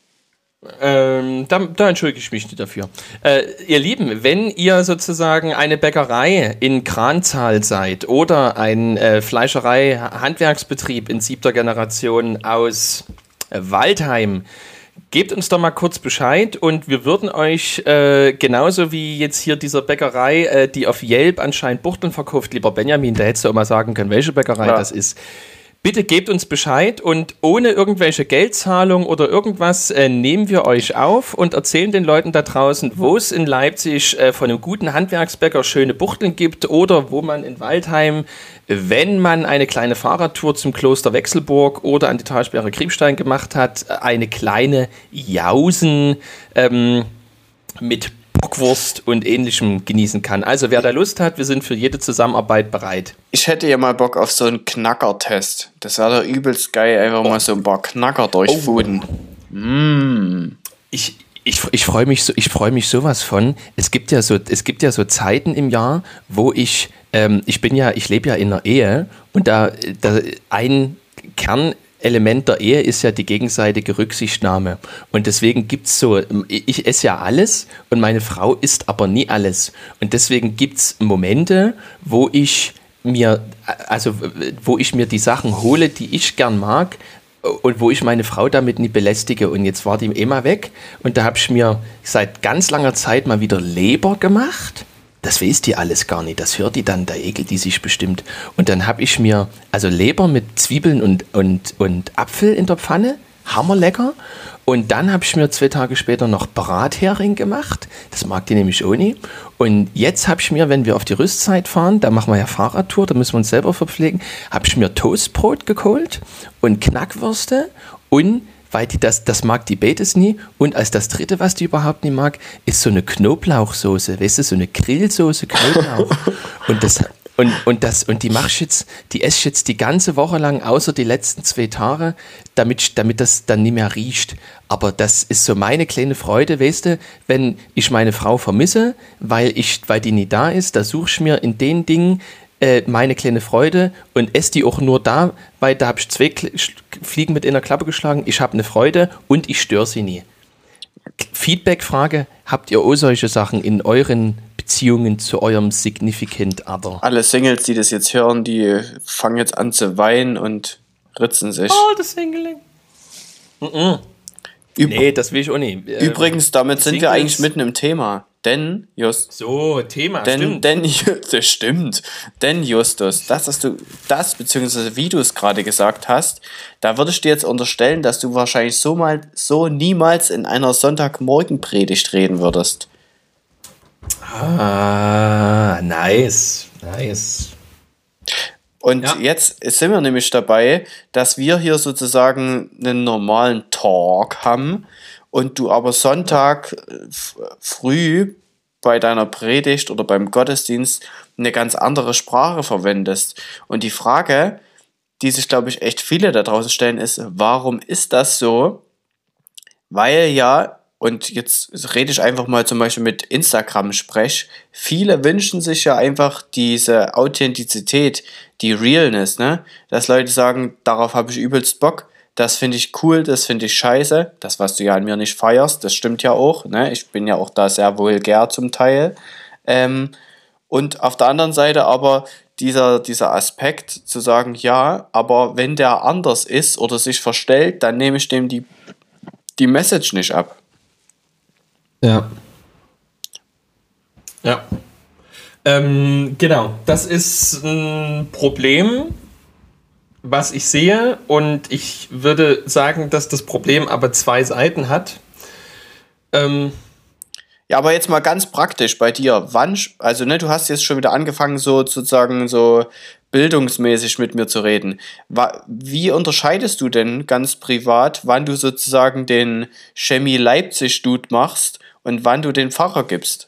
Ähm, da, da entschuldige ich mich nicht dafür. Äh, ihr Lieben, wenn ihr sozusagen eine Bäckerei in Kranzahl seid oder ein äh, Fleischerei-Handwerksbetrieb in siebter Generation aus äh, Waldheim, gebt uns doch mal kurz Bescheid und wir würden euch äh, genauso wie jetzt hier dieser Bäckerei, äh, die auf Yelp anscheinend Buchteln verkauft, lieber Benjamin, da hättest du auch mal sagen können, welche Bäckerei ja. das ist. Bitte gebt uns Bescheid und ohne irgendwelche Geldzahlung oder irgendwas äh, nehmen wir euch auf und erzählen den Leuten da draußen, wo es in Leipzig äh, von einem guten Handwerksbäcker schöne Buchteln gibt oder wo man in Waldheim, wenn man eine kleine Fahrradtour zum Kloster Wechselburg oder an die Talsperre Kriebstein gemacht hat, eine kleine Jausen ähm, mit Bockwurst und Ähnlichem genießen kann. Also wer da Lust hat, wir sind für jede Zusammenarbeit bereit. Ich hätte ja mal Bock auf so einen Knacker-Test. Das wäre doch übelst geil, einfach oh. mal so ein paar Knacker durchfuden. Oh. Mm. Ich, ich, ich freue mich, so, ich freu mich sowas von. Es gibt ja so, es gibt ja so Zeiten im Jahr, wo ich, ähm, ich bin ja, ich lebe ja in einer Ehe und da, da ein Kern Element der Ehe ist ja die gegenseitige Rücksichtnahme. Und deswegen gibt es so, ich esse ja alles und meine Frau isst aber nie alles. Und deswegen gibt es Momente, wo ich mir, also wo ich mir die Sachen hole, die ich gern mag, und wo ich meine Frau damit nie belästige. Und jetzt war die eh mal weg und da habe ich mir seit ganz langer Zeit mal wieder Leber gemacht. Das weiß die alles gar nicht, das hört die dann, da ekelt die sich bestimmt. Und dann habe ich mir, also Leber mit Zwiebeln und, und, und Apfel in der Pfanne, hammerlecker. Und dann habe ich mir zwei Tage später noch Brathering gemacht, das mag die nämlich auch nicht. Und jetzt habe ich mir, wenn wir auf die Rüstzeit fahren, da machen wir ja Fahrradtour, da müssen wir uns selber verpflegen, habe ich mir Toastbrot geholt und Knackwürste und weil die das, das mag die Betes nie. Und als das dritte, was die überhaupt nie mag, ist so eine Knoblauchsoße, weißt du, so eine Grillsoße Knoblauch. und das und, und das und die mach ich jetzt, die esse ich jetzt die ganze Woche lang, außer die letzten zwei Tage, damit, damit das dann nicht mehr riecht. Aber das ist so meine kleine Freude, weißt du, wenn ich meine Frau vermisse, weil ich, weil die nie da ist, da suche ich mir in den Dingen meine kleine Freude und esse die auch nur da, weil da habe ich zwei Fliegen mit einer Klappe geschlagen. Ich habe eine Freude und ich störe sie nie. Feedback-Frage, habt ihr auch solche Sachen in euren Beziehungen zu eurem Significant Other? Alle Singles, die das jetzt hören, die fangen jetzt an zu weinen und ritzen sich. Oh, das Singling. Mm-mm. Üb- nee, das will ich auch nicht. Übrigens, damit sind Singles. wir eigentlich mitten im Thema. Denn, Just, so, Thema, denn, stimmt. Denn, das stimmt. Denn, Justus, das, was du, das, beziehungsweise wie du es gerade gesagt hast, da würde ich dir jetzt unterstellen, dass du wahrscheinlich so mal, so niemals in einer Sonntagmorgenpredigt reden würdest. Ah, nice, nice. Und ja. Jetzt sind wir nämlich dabei, dass wir hier sozusagen einen normalen Talk haben und du aber Sonntag f- früh bei deiner Predigt oder beim Gottesdienst eine ganz andere Sprache verwendest. Und die Frage, die sich, glaube ich, echt viele da draußen stellen, ist, warum ist das so? Weil ja, und jetzt rede ich einfach mal zum Beispiel mit Instagram-Sprech, viele wünschen sich ja einfach diese Authentizität, die Realness, ne? Dass Leute sagen, darauf habe ich übelst Bock, das finde ich cool, das finde ich scheiße, das, was du ja an mir nicht feierst, das stimmt ja auch, ne? Ich bin ja auch da sehr vulgär zum Teil. Ähm, und auf der anderen Seite aber dieser, dieser Aspekt zu sagen, ja, aber wenn der anders ist oder sich verstellt, dann nehme ich dem die, die Message nicht ab. Ja. Ja. Ähm, genau, das ist ein Problem, was ich sehe, und ich würde sagen, dass das Problem aber zwei Seiten hat. Ähm, ja, aber jetzt mal ganz praktisch bei dir. Wann, also ne, du hast jetzt schon wieder angefangen, so sozusagen so bildungsmäßig mit mir zu reden. Wie unterscheidest du denn ganz privat, wann du sozusagen den Chemie Leipzig-Dude machst und wann du den Pfarrer gibst?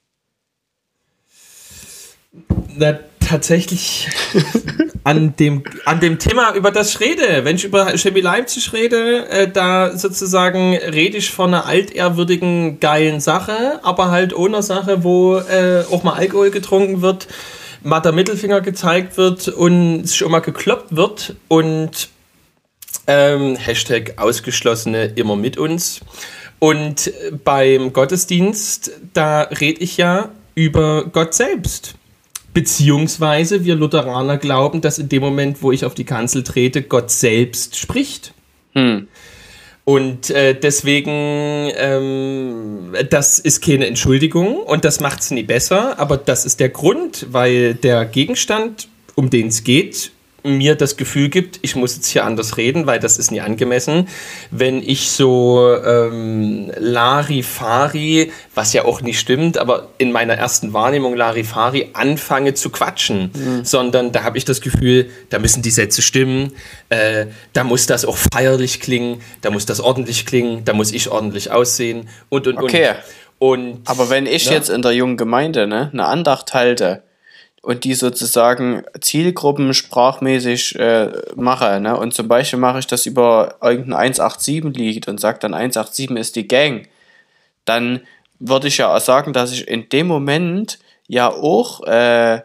Na, tatsächlich an dem, an dem Thema, über das ich rede. Wenn ich über Chemie Leipzig rede, äh, da sozusagen rede ich von einer altehrwürdigen, geilen Sache, aber halt ohne Sache, wo äh, auch mal Alkohol getrunken wird, mal der Mittelfinger gezeigt wird und sich auch mal gekloppt wird und ähm, Hashtag Ausgeschlossene immer mit uns. Und beim Gottesdienst, da rede ich ja über Gott selbst. Beziehungsweise wir Lutheraner glauben, dass in dem Moment, wo ich auf die Kanzel trete, Gott selbst spricht. Hm. Und äh, deswegen, ähm, das ist keine Entschuldigung und das macht es nie besser, aber das ist der Grund, weil der Gegenstand, um den es geht, mir das Gefühl gibt, ich muss jetzt hier anders reden, weil das ist nie angemessen. Wenn ich so ähm, Larifari, was ja auch nicht stimmt, aber in meiner ersten Wahrnehmung Larifari anfange zu quatschen, mhm. sondern da habe ich das Gefühl, da müssen die Sätze stimmen, äh, da muss das auch feierlich klingen, da muss das ordentlich klingen, da muss ich ordentlich aussehen und, und, okay. und. und aber wenn ich ne? jetzt in der jungen Gemeinde ne, eine Andacht halte, und die sozusagen Zielgruppen sprachmäßig äh, mache, ne? Und zum Beispiel mache ich das über irgendein eins acht sieben Lied und sage dann eins acht sieben ist die Gang, dann würde ich ja auch sagen, dass ich in dem Moment ja auch äh,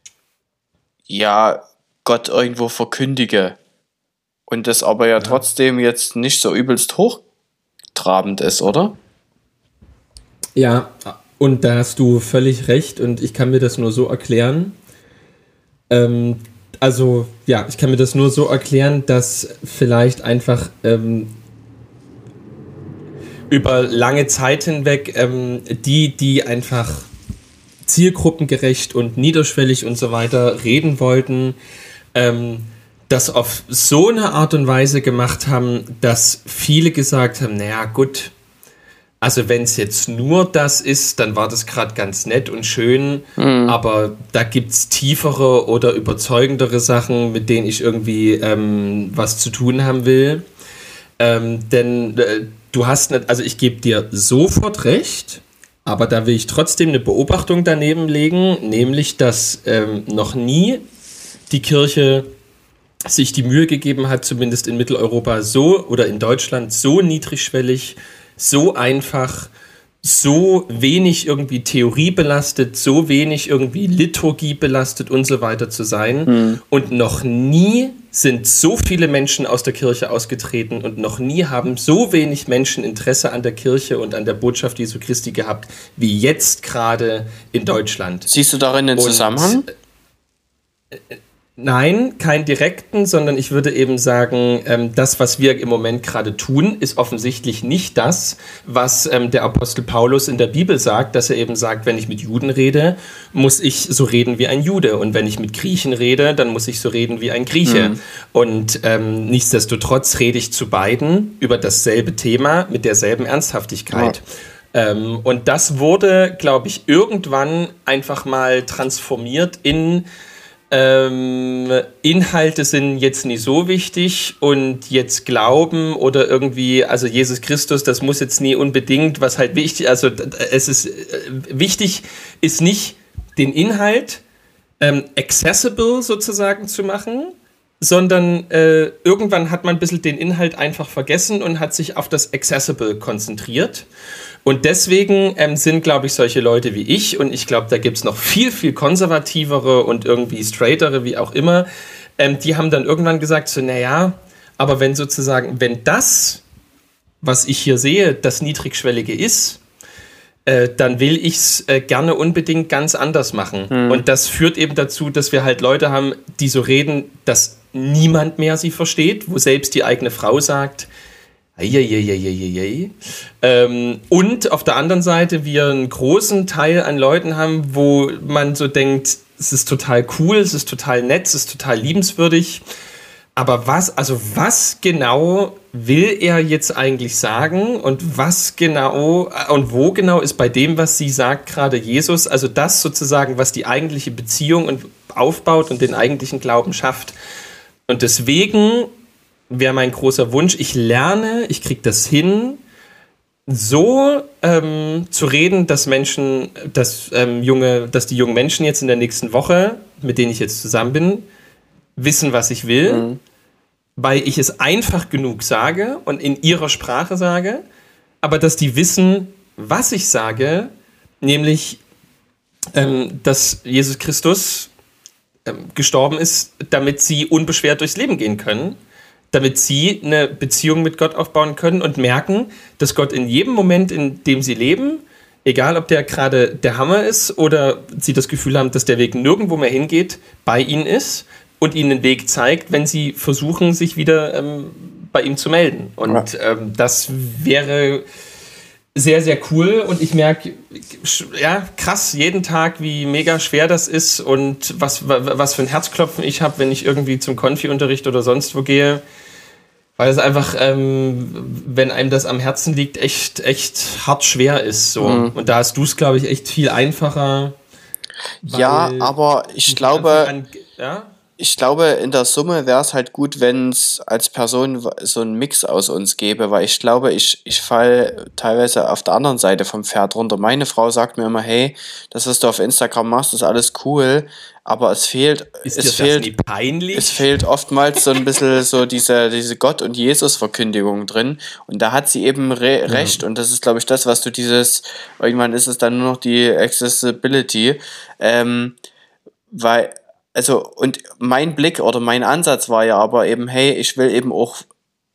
ja Gott irgendwo verkündige und das aber ja, ja trotzdem jetzt nicht so übelst hochtrabend ist, oder? Ja, und da hast du völlig recht und ich kann mir das nur so erklären. Ähm, also ja, ich kann mir das nur so erklären, dass vielleicht einfach ähm, über lange Zeit hinweg ähm, die, die einfach zielgruppengerecht und niederschwellig und so weiter reden wollten, ähm, das auf so eine Art und Weise gemacht haben, dass viele gesagt haben, naja gut, also wenn es jetzt nur das ist, dann war das gerade ganz nett und schön, mhm. aber da gibt es tiefere oder überzeugendere Sachen, mit denen ich irgendwie ähm, was zu tun haben will. Ähm, denn äh, du hast nicht, also ich gebe dir sofort recht, aber da will ich trotzdem eine Beobachtung daneben legen, nämlich, dass ähm, noch nie die Kirche sich die Mühe gegeben hat, zumindest in Mitteleuropa so oder in Deutschland so niedrigschwellig, so einfach, so wenig irgendwie Theorie belastet, so wenig irgendwie Liturgie belastet und so weiter zu sein. Mhm. Und noch nie sind so viele Menschen aus der Kirche ausgetreten und noch nie haben so wenig Menschen Interesse an der Kirche und an der Botschaft Jesu Christi gehabt, wie jetzt gerade in Deutschland. Siehst du darin den Zusammenhang? Und, äh, Nein, keinen direkten, sondern ich würde eben sagen, ähm, das, was wir im Moment gerade tun, ist offensichtlich nicht das, was ähm, der Apostel Paulus in der Bibel sagt, dass er eben sagt, wenn ich mit Juden rede, muss ich so reden wie ein Jude und wenn ich mit Griechen rede, dann muss ich so reden wie ein Grieche. Mhm. Und ähm, nichtsdestotrotz rede ich zu beiden über dasselbe Thema mit derselben Ernsthaftigkeit. Ja. Ähm, und das wurde, glaube ich, irgendwann einfach mal transformiert in Ähm, Inhalte sind jetzt nicht so wichtig und jetzt Glauben oder irgendwie, also Jesus Christus, das muss jetzt nie unbedingt, was halt wichtig, also es ist äh, wichtig, ist nicht den Inhalt ähm, accessible sozusagen zu machen, sondern äh, irgendwann hat man ein bisschen den Inhalt einfach vergessen und hat sich auf das Accessible konzentriert. Und deswegen ähm, sind, glaube ich, solche Leute wie ich, und ich glaube, da gibt es noch viel, viel konservativere und irgendwie straightere, wie auch immer, ähm, die haben dann irgendwann gesagt, so, naja, aber wenn sozusagen, wenn das, was ich hier sehe, das Niedrigschwellige ist, äh, dann will ich es äh, gerne unbedingt ganz anders machen. Mhm. Und das führt eben dazu, dass wir halt Leute haben, die so reden, dass niemand mehr sie versteht, wo selbst die eigene Frau sagt, Eieieiei. Ähm, und auf der anderen Seite wir einen großen Teil an Leuten haben, wo man so denkt, es ist total cool, es ist total nett, es ist total liebenswürdig. Aber was, also was genau will er jetzt eigentlich sagen und was genau und wo genau ist bei dem, was sie sagt, gerade Jesus, also das sozusagen, was die eigentliche Beziehung und aufbaut und den eigentlichen Glauben schafft. Und deswegen wäre mein großer Wunsch, ich lerne, ich kriege das hin, so ähm, zu reden, dass Menschen, dass ähm, junge, dass die jungen Menschen jetzt in der nächsten Woche, mit denen ich jetzt zusammen bin, wissen, was ich will, mhm. weil ich es einfach genug sage und in ihrer Sprache sage, aber dass die wissen, was ich sage, nämlich, ähm, dass Jesus Christus ähm, gestorben ist, damit sie unbeschwert durchs Leben gehen können, damit sie eine Beziehung mit Gott aufbauen können und merken, dass Gott in jedem Moment, in dem sie leben, egal ob der gerade der Hammer ist oder sie das Gefühl haben, dass der Weg nirgendwo mehr hingeht, bei ihnen ist und ihnen den Weg zeigt, wenn sie versuchen, sich wieder ähm, bei ihm zu melden. Und ja. ähm, das wäre sehr, sehr cool. Und ich merke, ja, krass, jeden Tag, wie mega schwer das ist und was, was für ein Herzklopfen ich habe, wenn ich irgendwie zum Konfi-Unterricht oder sonst wo gehe. Weil es einfach, ähm, wenn einem das am Herzen liegt, echt, echt hart schwer ist. So. Mhm. Und da hast du es, glaube ich, echt viel einfacher. Ja, aber ich glaube, an, ja? ich glaube, in der Summe wäre es halt gut, wenn es als Person so einen Mix aus uns gäbe, weil ich glaube, ich, ich falle teilweise auf der anderen Seite vom Pferd runter. Meine Frau sagt mir immer, hey, das, was du auf Instagram machst, ist alles cool, aber es fehlt, ist es dir fehlt, das nie peinlich? Es fehlt oftmals so ein bisschen so diese, diese Gott- und Jesus-Verkündigung drin und da hat sie eben re- ja. recht und das ist, glaube ich, das, was du dieses, irgendwann ist es dann nur noch die Accessibility, ähm, weil Also, und mein Blick oder mein Ansatz war ja aber eben, hey, ich will eben auch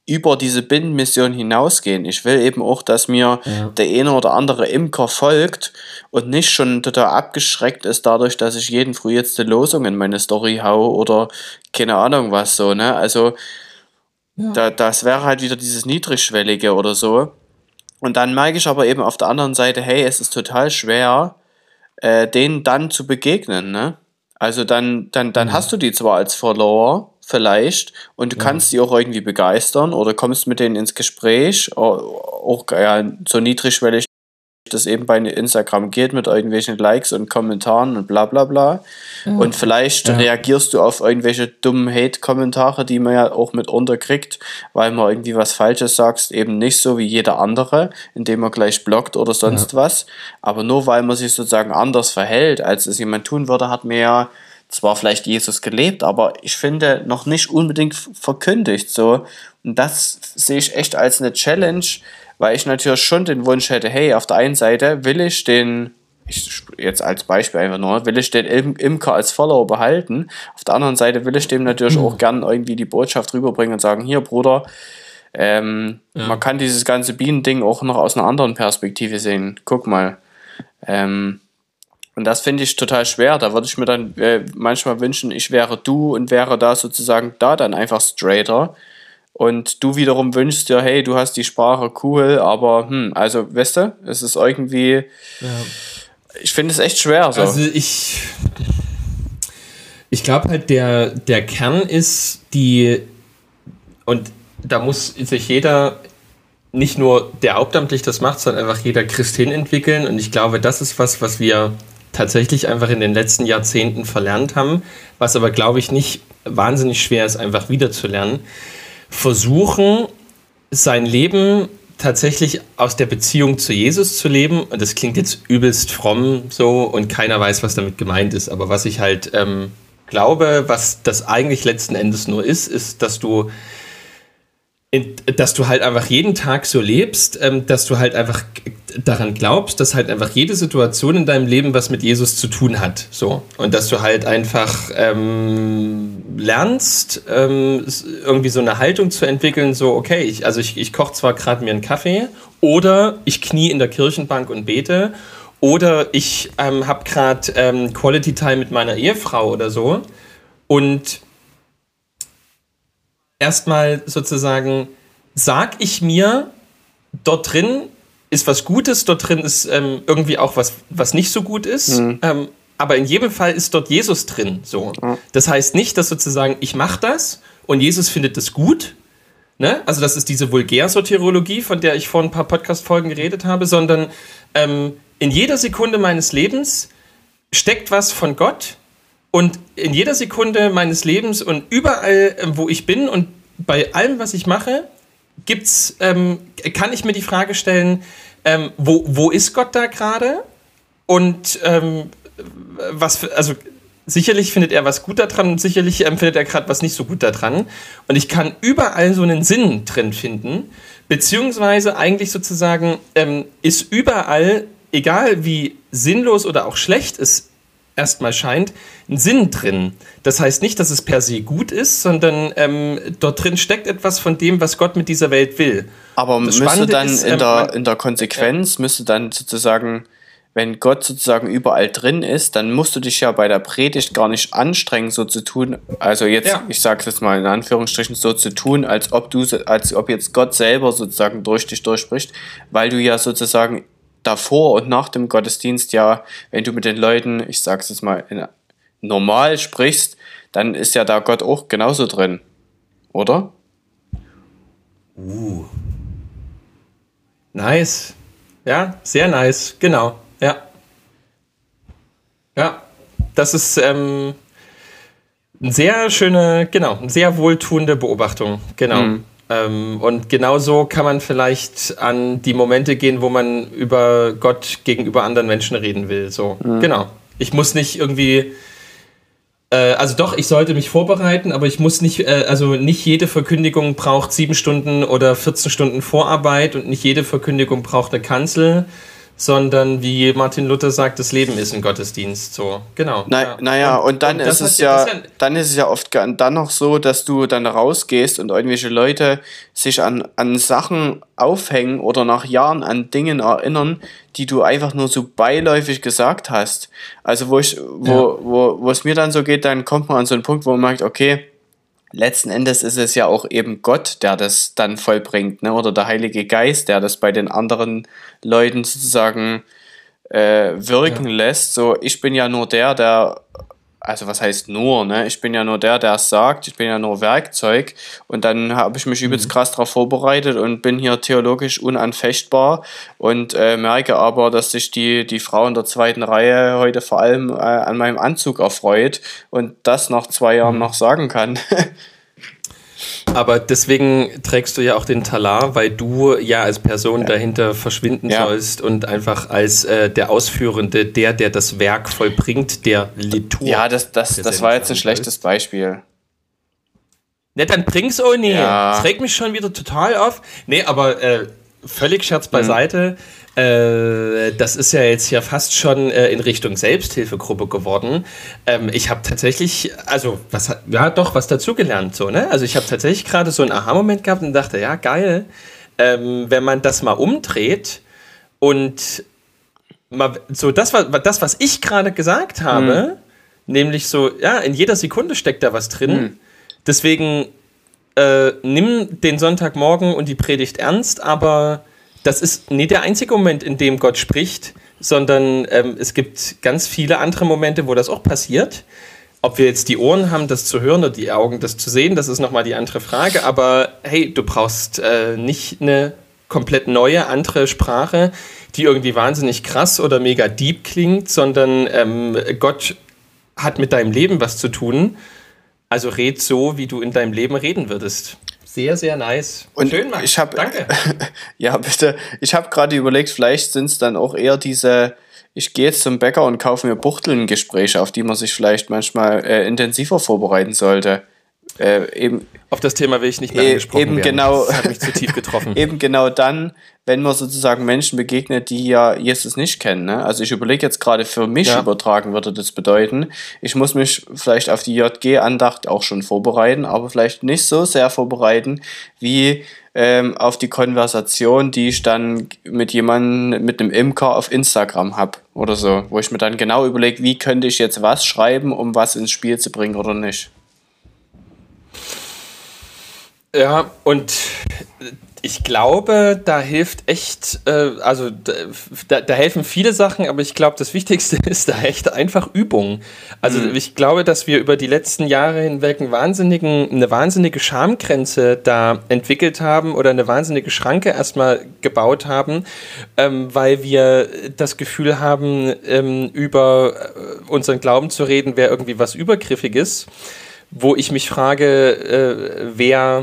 über diese Bindenmission hinausgehen. Ich will eben auch, dass mir ja. der eine oder andere Imker folgt und nicht schon total abgeschreckt ist dadurch, dass ich jeden Früh jetzt eine Losung in meine Story haue oder keine Ahnung was so, ne? Also ja. da, das wäre halt wieder dieses Niedrigschwellige oder so. Und dann merke ich aber eben auf der anderen Seite, hey, es ist total schwer, äh, denen dann zu begegnen, ne? Also dann, dann, dann mhm. hast du die zwar als Follower vielleicht und du ja. kannst die auch irgendwie begeistern oder kommst mit denen ins Gespräch, auch ja, so niedrigschwellig das eben bei Instagram geht mit irgendwelchen Likes und Kommentaren und bla bla bla. Ja. Und vielleicht ja. reagierst du auf irgendwelche dummen Hate-Kommentare, die man ja auch mit unterkriegt, weil man irgendwie was Falsches sagst, eben nicht so wie jeder andere, indem man gleich blockt oder sonst ja. was. Aber nur weil man sich sozusagen anders verhält, als es jemand tun würde, hat man ja zwar vielleicht Jesus gelebt, aber ich finde noch nicht unbedingt verkündigt so. Und das sehe ich echt als eine Challenge, weil ich natürlich schon den Wunsch hätte, hey, auf der einen Seite will ich den, ich jetzt als Beispiel einfach nur, will ich den Im- Imker als Follower behalten, auf der anderen Seite will ich dem natürlich mhm. auch gern irgendwie die Botschaft rüberbringen und sagen, hier Bruder, ähm, ja. man kann dieses ganze Bienending auch noch aus einer anderen Perspektive sehen, guck mal. Ähm, und das finde ich total schwer, da würde ich mir dann äh, manchmal wünschen, ich wäre du und wäre da sozusagen da dann einfach straighter. Und du wiederum wünschst dir, hey, du hast die Sprache cool, aber, hm, also, weißt du, es ist irgendwie, ja. ich finde es echt schwer. So. Also ich, ich glaube halt, der, der Kern ist die, und da muss sich jeder, nicht nur der hauptamtlich das macht, sondern einfach jeder Christ hin entwickeln. Und ich glaube, das ist was, was wir tatsächlich einfach in den letzten Jahrzehnten verlernt haben, was aber, glaube ich, nicht wahnsinnig schwer ist, einfach wiederzulernen. Versuchen, sein Leben tatsächlich aus der Beziehung zu Jesus zu leben. Und das klingt jetzt übelst fromm so und keiner weiß, was damit gemeint ist. Aber was ich halt ähm, glaube, was das eigentlich letzten Endes nur ist, ist, dass du In, dass du halt einfach jeden Tag so lebst, ähm, dass du halt einfach daran glaubst, dass halt einfach jede Situation in deinem Leben was mit Jesus zu tun hat. So. Und dass du halt einfach ähm, lernst, ähm, irgendwie so eine Haltung zu entwickeln, so, okay, ich, also ich, ich koche zwar gerade mir einen Kaffee oder ich knie in der Kirchenbank und bete oder ich ähm, habe gerade ähm, Quality Time mit meiner Ehefrau oder so und erstmal sozusagen, sag ich mir, dort drin ist was Gutes, dort drin ist ähm, irgendwie auch was, was nicht so gut ist, mhm. ähm, aber in jedem Fall ist dort Jesus drin. So. Mhm. Das heißt nicht, dass sozusagen ich mache das und Jesus findet das gut, ne? Also das ist diese Vulgärsoteriologie, von der ich vor ein paar Podcast-Folgen geredet habe, sondern ähm, in jeder Sekunde meines Lebens steckt was von Gott. Und in jeder Sekunde meines Lebens und überall, wo ich bin und bei allem, was ich mache, gibt's, ähm, kann ich mir die Frage stellen, ähm, wo, wo ist Gott da gerade? Und ähm, was für, also sicherlich findet er was gut daran und sicherlich ähm, findet er gerade was nicht so gut daran. Und ich kann überall so einen Sinn drin finden, beziehungsweise eigentlich sozusagen ähm, ist überall, egal wie sinnlos oder auch schlecht es erstmal scheint, ein Sinn drin. Das heißt nicht, dass es per se gut ist, sondern ähm, dort drin steckt etwas von dem, was Gott mit dieser Welt will. Aber das müsste dann ist, in, ähm, der, in der Konsequenz, ja. müsste dann sozusagen, wenn Gott sozusagen überall drin ist, dann musst du dich ja bei der Predigt gar nicht anstrengen, so zu tun, also jetzt, ja. ich sage es jetzt mal in Anführungsstrichen, so zu tun, als ob du, als ob jetzt Gott selber sozusagen durch dich durchspricht, weil du ja sozusagen davor und nach dem Gottesdienst ja, wenn du mit den Leuten, ich sag's jetzt mal, in, normal sprichst, dann ist ja da Gott auch genauso drin, oder? Uh. Nice. Ja, sehr nice, genau, ja. Ja, das ist ähm, eine sehr schöne, genau, eine sehr wohltuende Beobachtung, genau. Mhm. Ähm, und genauso kann man vielleicht an die Momente gehen, wo man über Gott gegenüber anderen Menschen reden will. So, mhm. genau. Ich muss nicht irgendwie, äh, also doch, ich sollte mich vorbereiten, aber ich muss nicht, äh, also nicht jede Verkündigung braucht sieben Stunden oder vierzehn Stunden Vorarbeit und nicht jede Verkündigung braucht eine Kanzel, sondern wie Martin Luther sagt, das Leben ist ein Gottesdienst. So, genau. Na, ja. Naja, und, und dann und ist es ja, ja, dann ist es ja oft dann noch so, dass du dann rausgehst und irgendwelche Leute sich an, an Sachen aufhängen oder nach Jahren an Dingen erinnern, die du einfach nur so beiläufig gesagt hast. Also wo ich, wo, ja. wo, wo es mir dann so geht, dann kommt man an so einen Punkt, wo man merkt, okay, letzten Endes ist es ja auch eben Gott, der das dann vollbringt, ne? Oder der Heilige Geist, der das bei den anderen Leuten sozusagen äh, wirken ja. lässt. So, ich bin ja nur der, der, also was heißt nur, ne? Ich bin ja nur der, der es sagt, ich bin ja nur Werkzeug und dann habe ich mich mhm. übelst krass darauf vorbereitet und bin hier theologisch unanfechtbar und äh, merke aber, dass sich die, die Frau in der zweiten Reihe heute vor allem äh, an meinem Anzug erfreut und das nach zwei Jahren mhm. noch sagen kann. Aber deswegen trägst du ja auch den Talar, weil du ja als Person ja. dahinter verschwinden ja. sollst und einfach als äh, der Ausführende, der, der das Werk vollbringt, der Litur. Ja, das, das, das war jetzt ein schlechtes Beispiel. Ne, dann bring's auch nie. Ja. Das regt mich schon wieder total auf. Nee, aber äh, völlig Scherz beiseite. Mhm. Äh, das ist ja jetzt ja fast schon äh, in Richtung Selbsthilfegruppe geworden. Ähm, ich habe tatsächlich, also, was hat, ja doch, was dazugelernt, so, ne? Also ich habe tatsächlich gerade so einen Aha-Moment gehabt und dachte, ja, geil, ähm, wenn man das mal umdreht und mal, so das, was, das, was ich gerade gesagt habe, mhm. nämlich so, ja, in jeder Sekunde steckt da was drin. Mhm. Deswegen äh, nimm den Sonntagmorgen und die Predigt ernst, aber das ist nicht der einzige Moment, in dem Gott spricht, sondern ähm, es gibt ganz viele andere Momente, wo das auch passiert. Ob wir jetzt die Ohren haben, das zu hören oder die Augen, das zu sehen, das ist nochmal die andere Frage. Aber hey, du brauchst äh, nicht eine komplett neue, andere Sprache, die irgendwie wahnsinnig krass oder mega deep klingt, sondern ähm, Gott hat mit deinem Leben was zu tun. Also red so, wie du in deinem Leben reden würdest. Sehr, sehr nice. Und schön, Max. Ich hab, Danke. Ja, bitte. Ich habe gerade überlegt, vielleicht sind es dann auch eher diese, ich gehe jetzt zum Bäcker und kaufe mir Buchteln-Gespräche, auf die man sich vielleicht manchmal äh, intensiver vorbereiten sollte. Äh, eben, auf das Thema will ich nicht mehr e- angesprochen eben werden. Genau, das hat mich zu tief getroffen. Eben genau dann, wenn man sozusagen Menschen begegnet, die ja Jesus nicht kennen. Ne? Also ich überlege jetzt gerade, für mich ja. übertragen würde das bedeuten, ich muss mich vielleicht auf die J G-Andacht auch schon vorbereiten, aber vielleicht nicht so sehr vorbereiten, wie ähm, auf die Konversation, die ich dann mit jemandem, mit einem Imker auf Instagram habe oder so, wo ich mir dann genau überlege, wie könnte ich jetzt was schreiben, um was ins Spiel zu bringen oder nicht. Ja, und ich glaube, da hilft echt, äh, also da, da helfen viele Sachen, aber ich glaube, das Wichtigste ist da echt einfach Übung. Also mhm. ich glaube, dass wir über die letzten Jahre hinweg einen wahnsinnigen, eine wahnsinnige Schamgrenze da entwickelt haben oder eine wahnsinnige Schranke erstmal gebaut haben, ähm, weil wir das Gefühl haben, ähm, über unseren Glauben zu reden, wäre irgendwie was Übergriffiges, wo ich mich frage, äh, wer...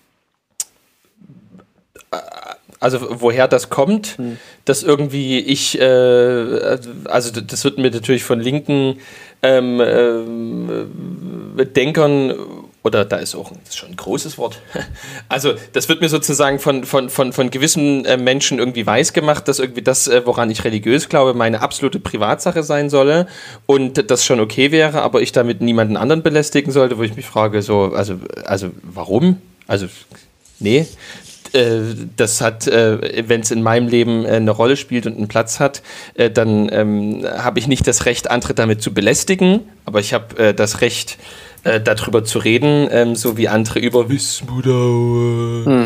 Also woher das kommt, hm. dass irgendwie ich, äh, also das wird mir natürlich von linken ähm, äh, Denkern, oder da ist auch, das ist schon ein großes Wort, also das wird mir sozusagen von, von, von, von gewissen äh, Menschen irgendwie weiß gemacht, dass irgendwie das, äh, woran ich religiös glaube, meine absolute Privatsache sein solle und das schon okay wäre, aber ich damit niemanden anderen belästigen sollte, wo ich mich frage, so, also, also warum? Also, nee. Das hat, wenn es in meinem Leben eine Rolle spielt und einen Platz hat, dann ähm, habe ich nicht das Recht, andere damit zu belästigen, aber ich habe äh, das Recht, äh, darüber zu reden, ähm, so wie andere über Wismut. Hm.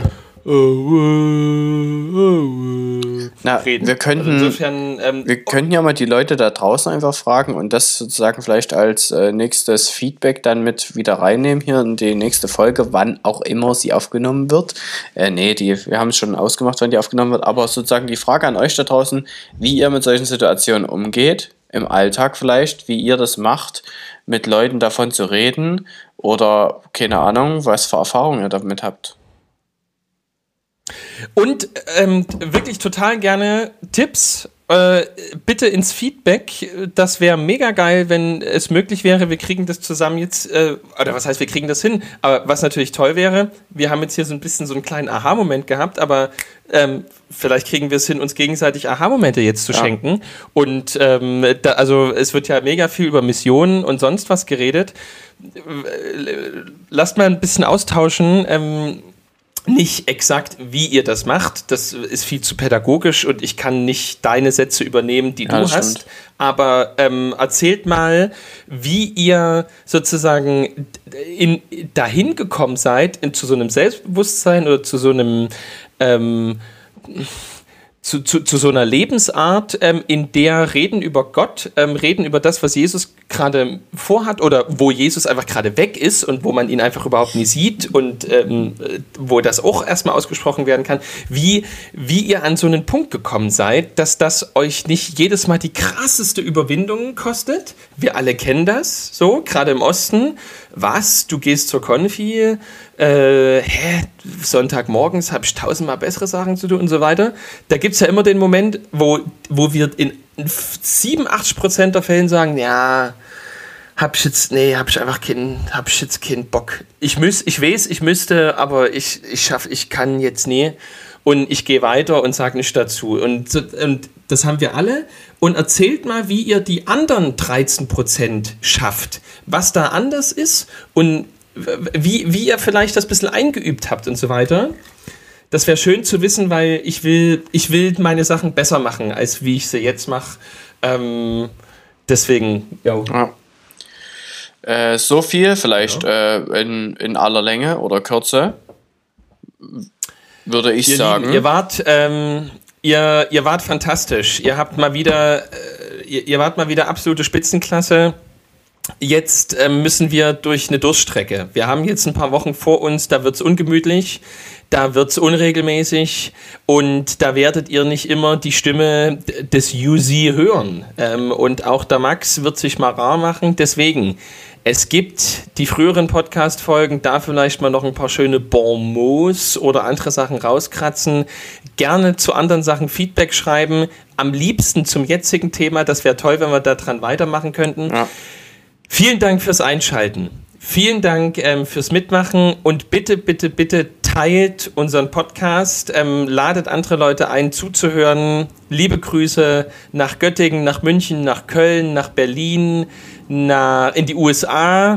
Na, reden. Wir könnten, also insofern, ähm, wir könnten ja mal die Leute da draußen einfach fragen und das sozusagen vielleicht als äh, nächstes Feedback dann mit wieder reinnehmen hier in die nächste Folge, wann auch immer sie aufgenommen wird. Äh, nee, die, wir haben es schon ausgemacht, wann die aufgenommen wird, aber sozusagen die Frage an euch da draußen, wie ihr mit solchen Situationen umgeht, im Alltag vielleicht, wie ihr das macht, mit Leuten davon zu reden oder keine Ahnung, was für Erfahrungen ihr damit habt. Und ähm, wirklich total gerne Tipps Äh, bitte ins Feedback. Das wäre mega geil, wenn es möglich wäre. Wir kriegen das zusammen jetzt, äh, oder was heißt, wir kriegen das hin? Aber was natürlich toll wäre, wir haben jetzt hier so ein bisschen so einen kleinen Aha-Moment gehabt, aber ähm, vielleicht kriegen wir es hin, uns gegenseitig Aha-Momente jetzt zu ja. schenken. Und ähm, da, also es wird ja mega viel über Missionen und sonst was geredet. Lasst mal ein bisschen austauschen. Ähm, Nicht exakt, wie ihr das macht, das ist viel zu pädagogisch und ich kann nicht deine Sätze übernehmen, die ja, du hast. Stimmt. Aber ähm, erzählt mal, wie ihr sozusagen in, dahin gekommen seid, in, zu so einem Selbstbewusstsein oder zu so einem ähm, Zu, zu, zu so einer Lebensart, ähm, in der Reden über Gott, ähm, Reden über das, was Jesus gerade vorhat oder wo Jesus einfach gerade weg ist und wo man ihn einfach überhaupt nie sieht und ähm, wo das auch erstmal ausgesprochen werden kann, wie, wie ihr an so einen Punkt gekommen seid, dass das euch nicht jedes Mal die krasseste Überwindung kostet. Wir alle kennen das, so, gerade im Osten. Was? Du gehst zur Konfi? Äh, hä? Sonntagmorgens habe ich tausendmal bessere Sachen zu tun und so weiter. Da gibt es ja immer den Moment, wo, wo wir in siebenundachtzig Prozent der Fällen sagen, ja, hab ich jetzt, nee, hab ich einfach keinen, hab ich jetzt keinen Bock. Ich müß, ich weiß, ich müsste, aber ich, ich schaff, ich kann jetzt nie. Und ich gehe weiter und sage nicht dazu. Und, und das haben wir alle. Und erzählt mal, wie ihr die anderen dreizehn Prozent schafft. Was da anders ist und wie, wie ihr vielleicht das ein bisschen eingeübt habt und so weiter. Das wäre schön zu wissen, weil ich will, ich will meine Sachen besser machen, als wie ich sie jetzt mache. Ähm, deswegen, ja. ja. Äh, so viel vielleicht ja. äh, in, in aller Länge oder Kürze, würde ich ihr sagen. Lieben, ihr wart, ähm, ihr, ihr wart fantastisch. Ihr habt mal wieder, äh, ihr, ihr wart mal wieder absolute Spitzenklasse. Jetzt äh, müssen wir durch eine Durststrecke. Wir haben jetzt ein paar Wochen vor uns, da wird's ungemütlich, da wird's unregelmäßig und da werdet ihr nicht immer die Stimme des U Z hören. Ähm, und auch der Max wird sich mal rar machen. Deswegen, es gibt die früheren Podcast-Folgen, da vielleicht mal noch ein paar schöne Bonmots oder andere Sachen rauskratzen. Gerne zu anderen Sachen Feedback schreiben. Am liebsten zum jetzigen Thema. Das wäre toll, wenn wir da dran weitermachen könnten. Ja. Vielen Dank fürs Einschalten. Vielen Dank ähm, fürs Mitmachen und bitte, bitte, bitte teilt unseren Podcast, ähm, ladet andere Leute ein, zuzuhören. Liebe Grüße nach Göttingen, nach München, nach Köln, nach Berlin, nach, in die U S A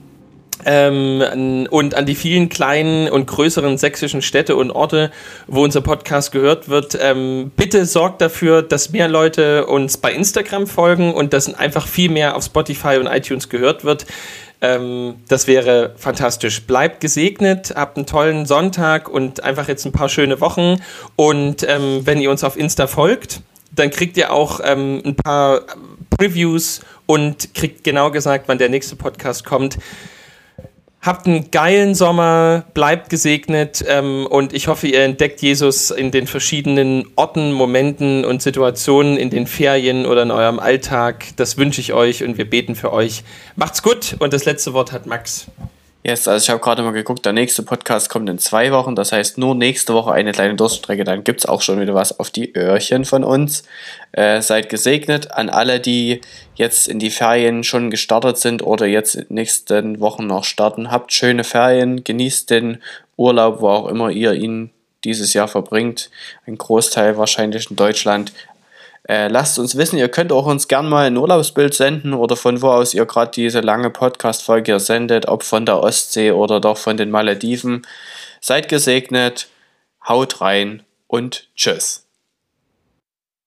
ähm, und an die vielen kleinen und größeren sächsischen Städte und Orte, wo unser Podcast gehört wird. Ähm, bitte sorgt dafür, dass mehr Leute uns bei Instagram folgen und dass einfach viel mehr auf Spotify und iTunes gehört wird. Ähm, das wäre fantastisch. Bleibt gesegnet, habt einen tollen Sonntag und einfach jetzt ein paar schöne Wochen. Und ähm, wenn ihr uns auf Insta folgt, dann kriegt ihr auch ähm, ein paar Previews und kriegt genau gesagt, wann der nächste Podcast kommt. Habt einen geilen Sommer, bleibt gesegnet ähm, und ich hoffe, ihr entdeckt Jesus in den verschiedenen Orten, Momenten und Situationen in den Ferien oder in eurem Alltag. Das wünsche ich euch und wir beten für euch. Macht's gut und das letzte Wort hat Max. Yes, also ich habe gerade mal geguckt, der nächste Podcast kommt in zwei Wochen, das heißt nur nächste Woche eine kleine Durststrecke, dann gibt es auch schon wieder was auf die Öhrchen von uns. Äh, seid gesegnet an alle, die jetzt in die Ferien schon gestartet sind oder jetzt in den nächsten Wochen noch starten. Habt schöne Ferien, genießt den Urlaub, wo auch immer ihr ihn dieses Jahr verbringt. Ein Großteil wahrscheinlich in Deutschland. Äh, lasst uns wissen, ihr könnt auch uns gerne mal ein Urlaubsbild senden oder von wo aus ihr gerade diese lange Podcast-Folge hier sendet, ob von der Ostsee oder doch von den Malediven. Seid gesegnet, haut rein und tschüss.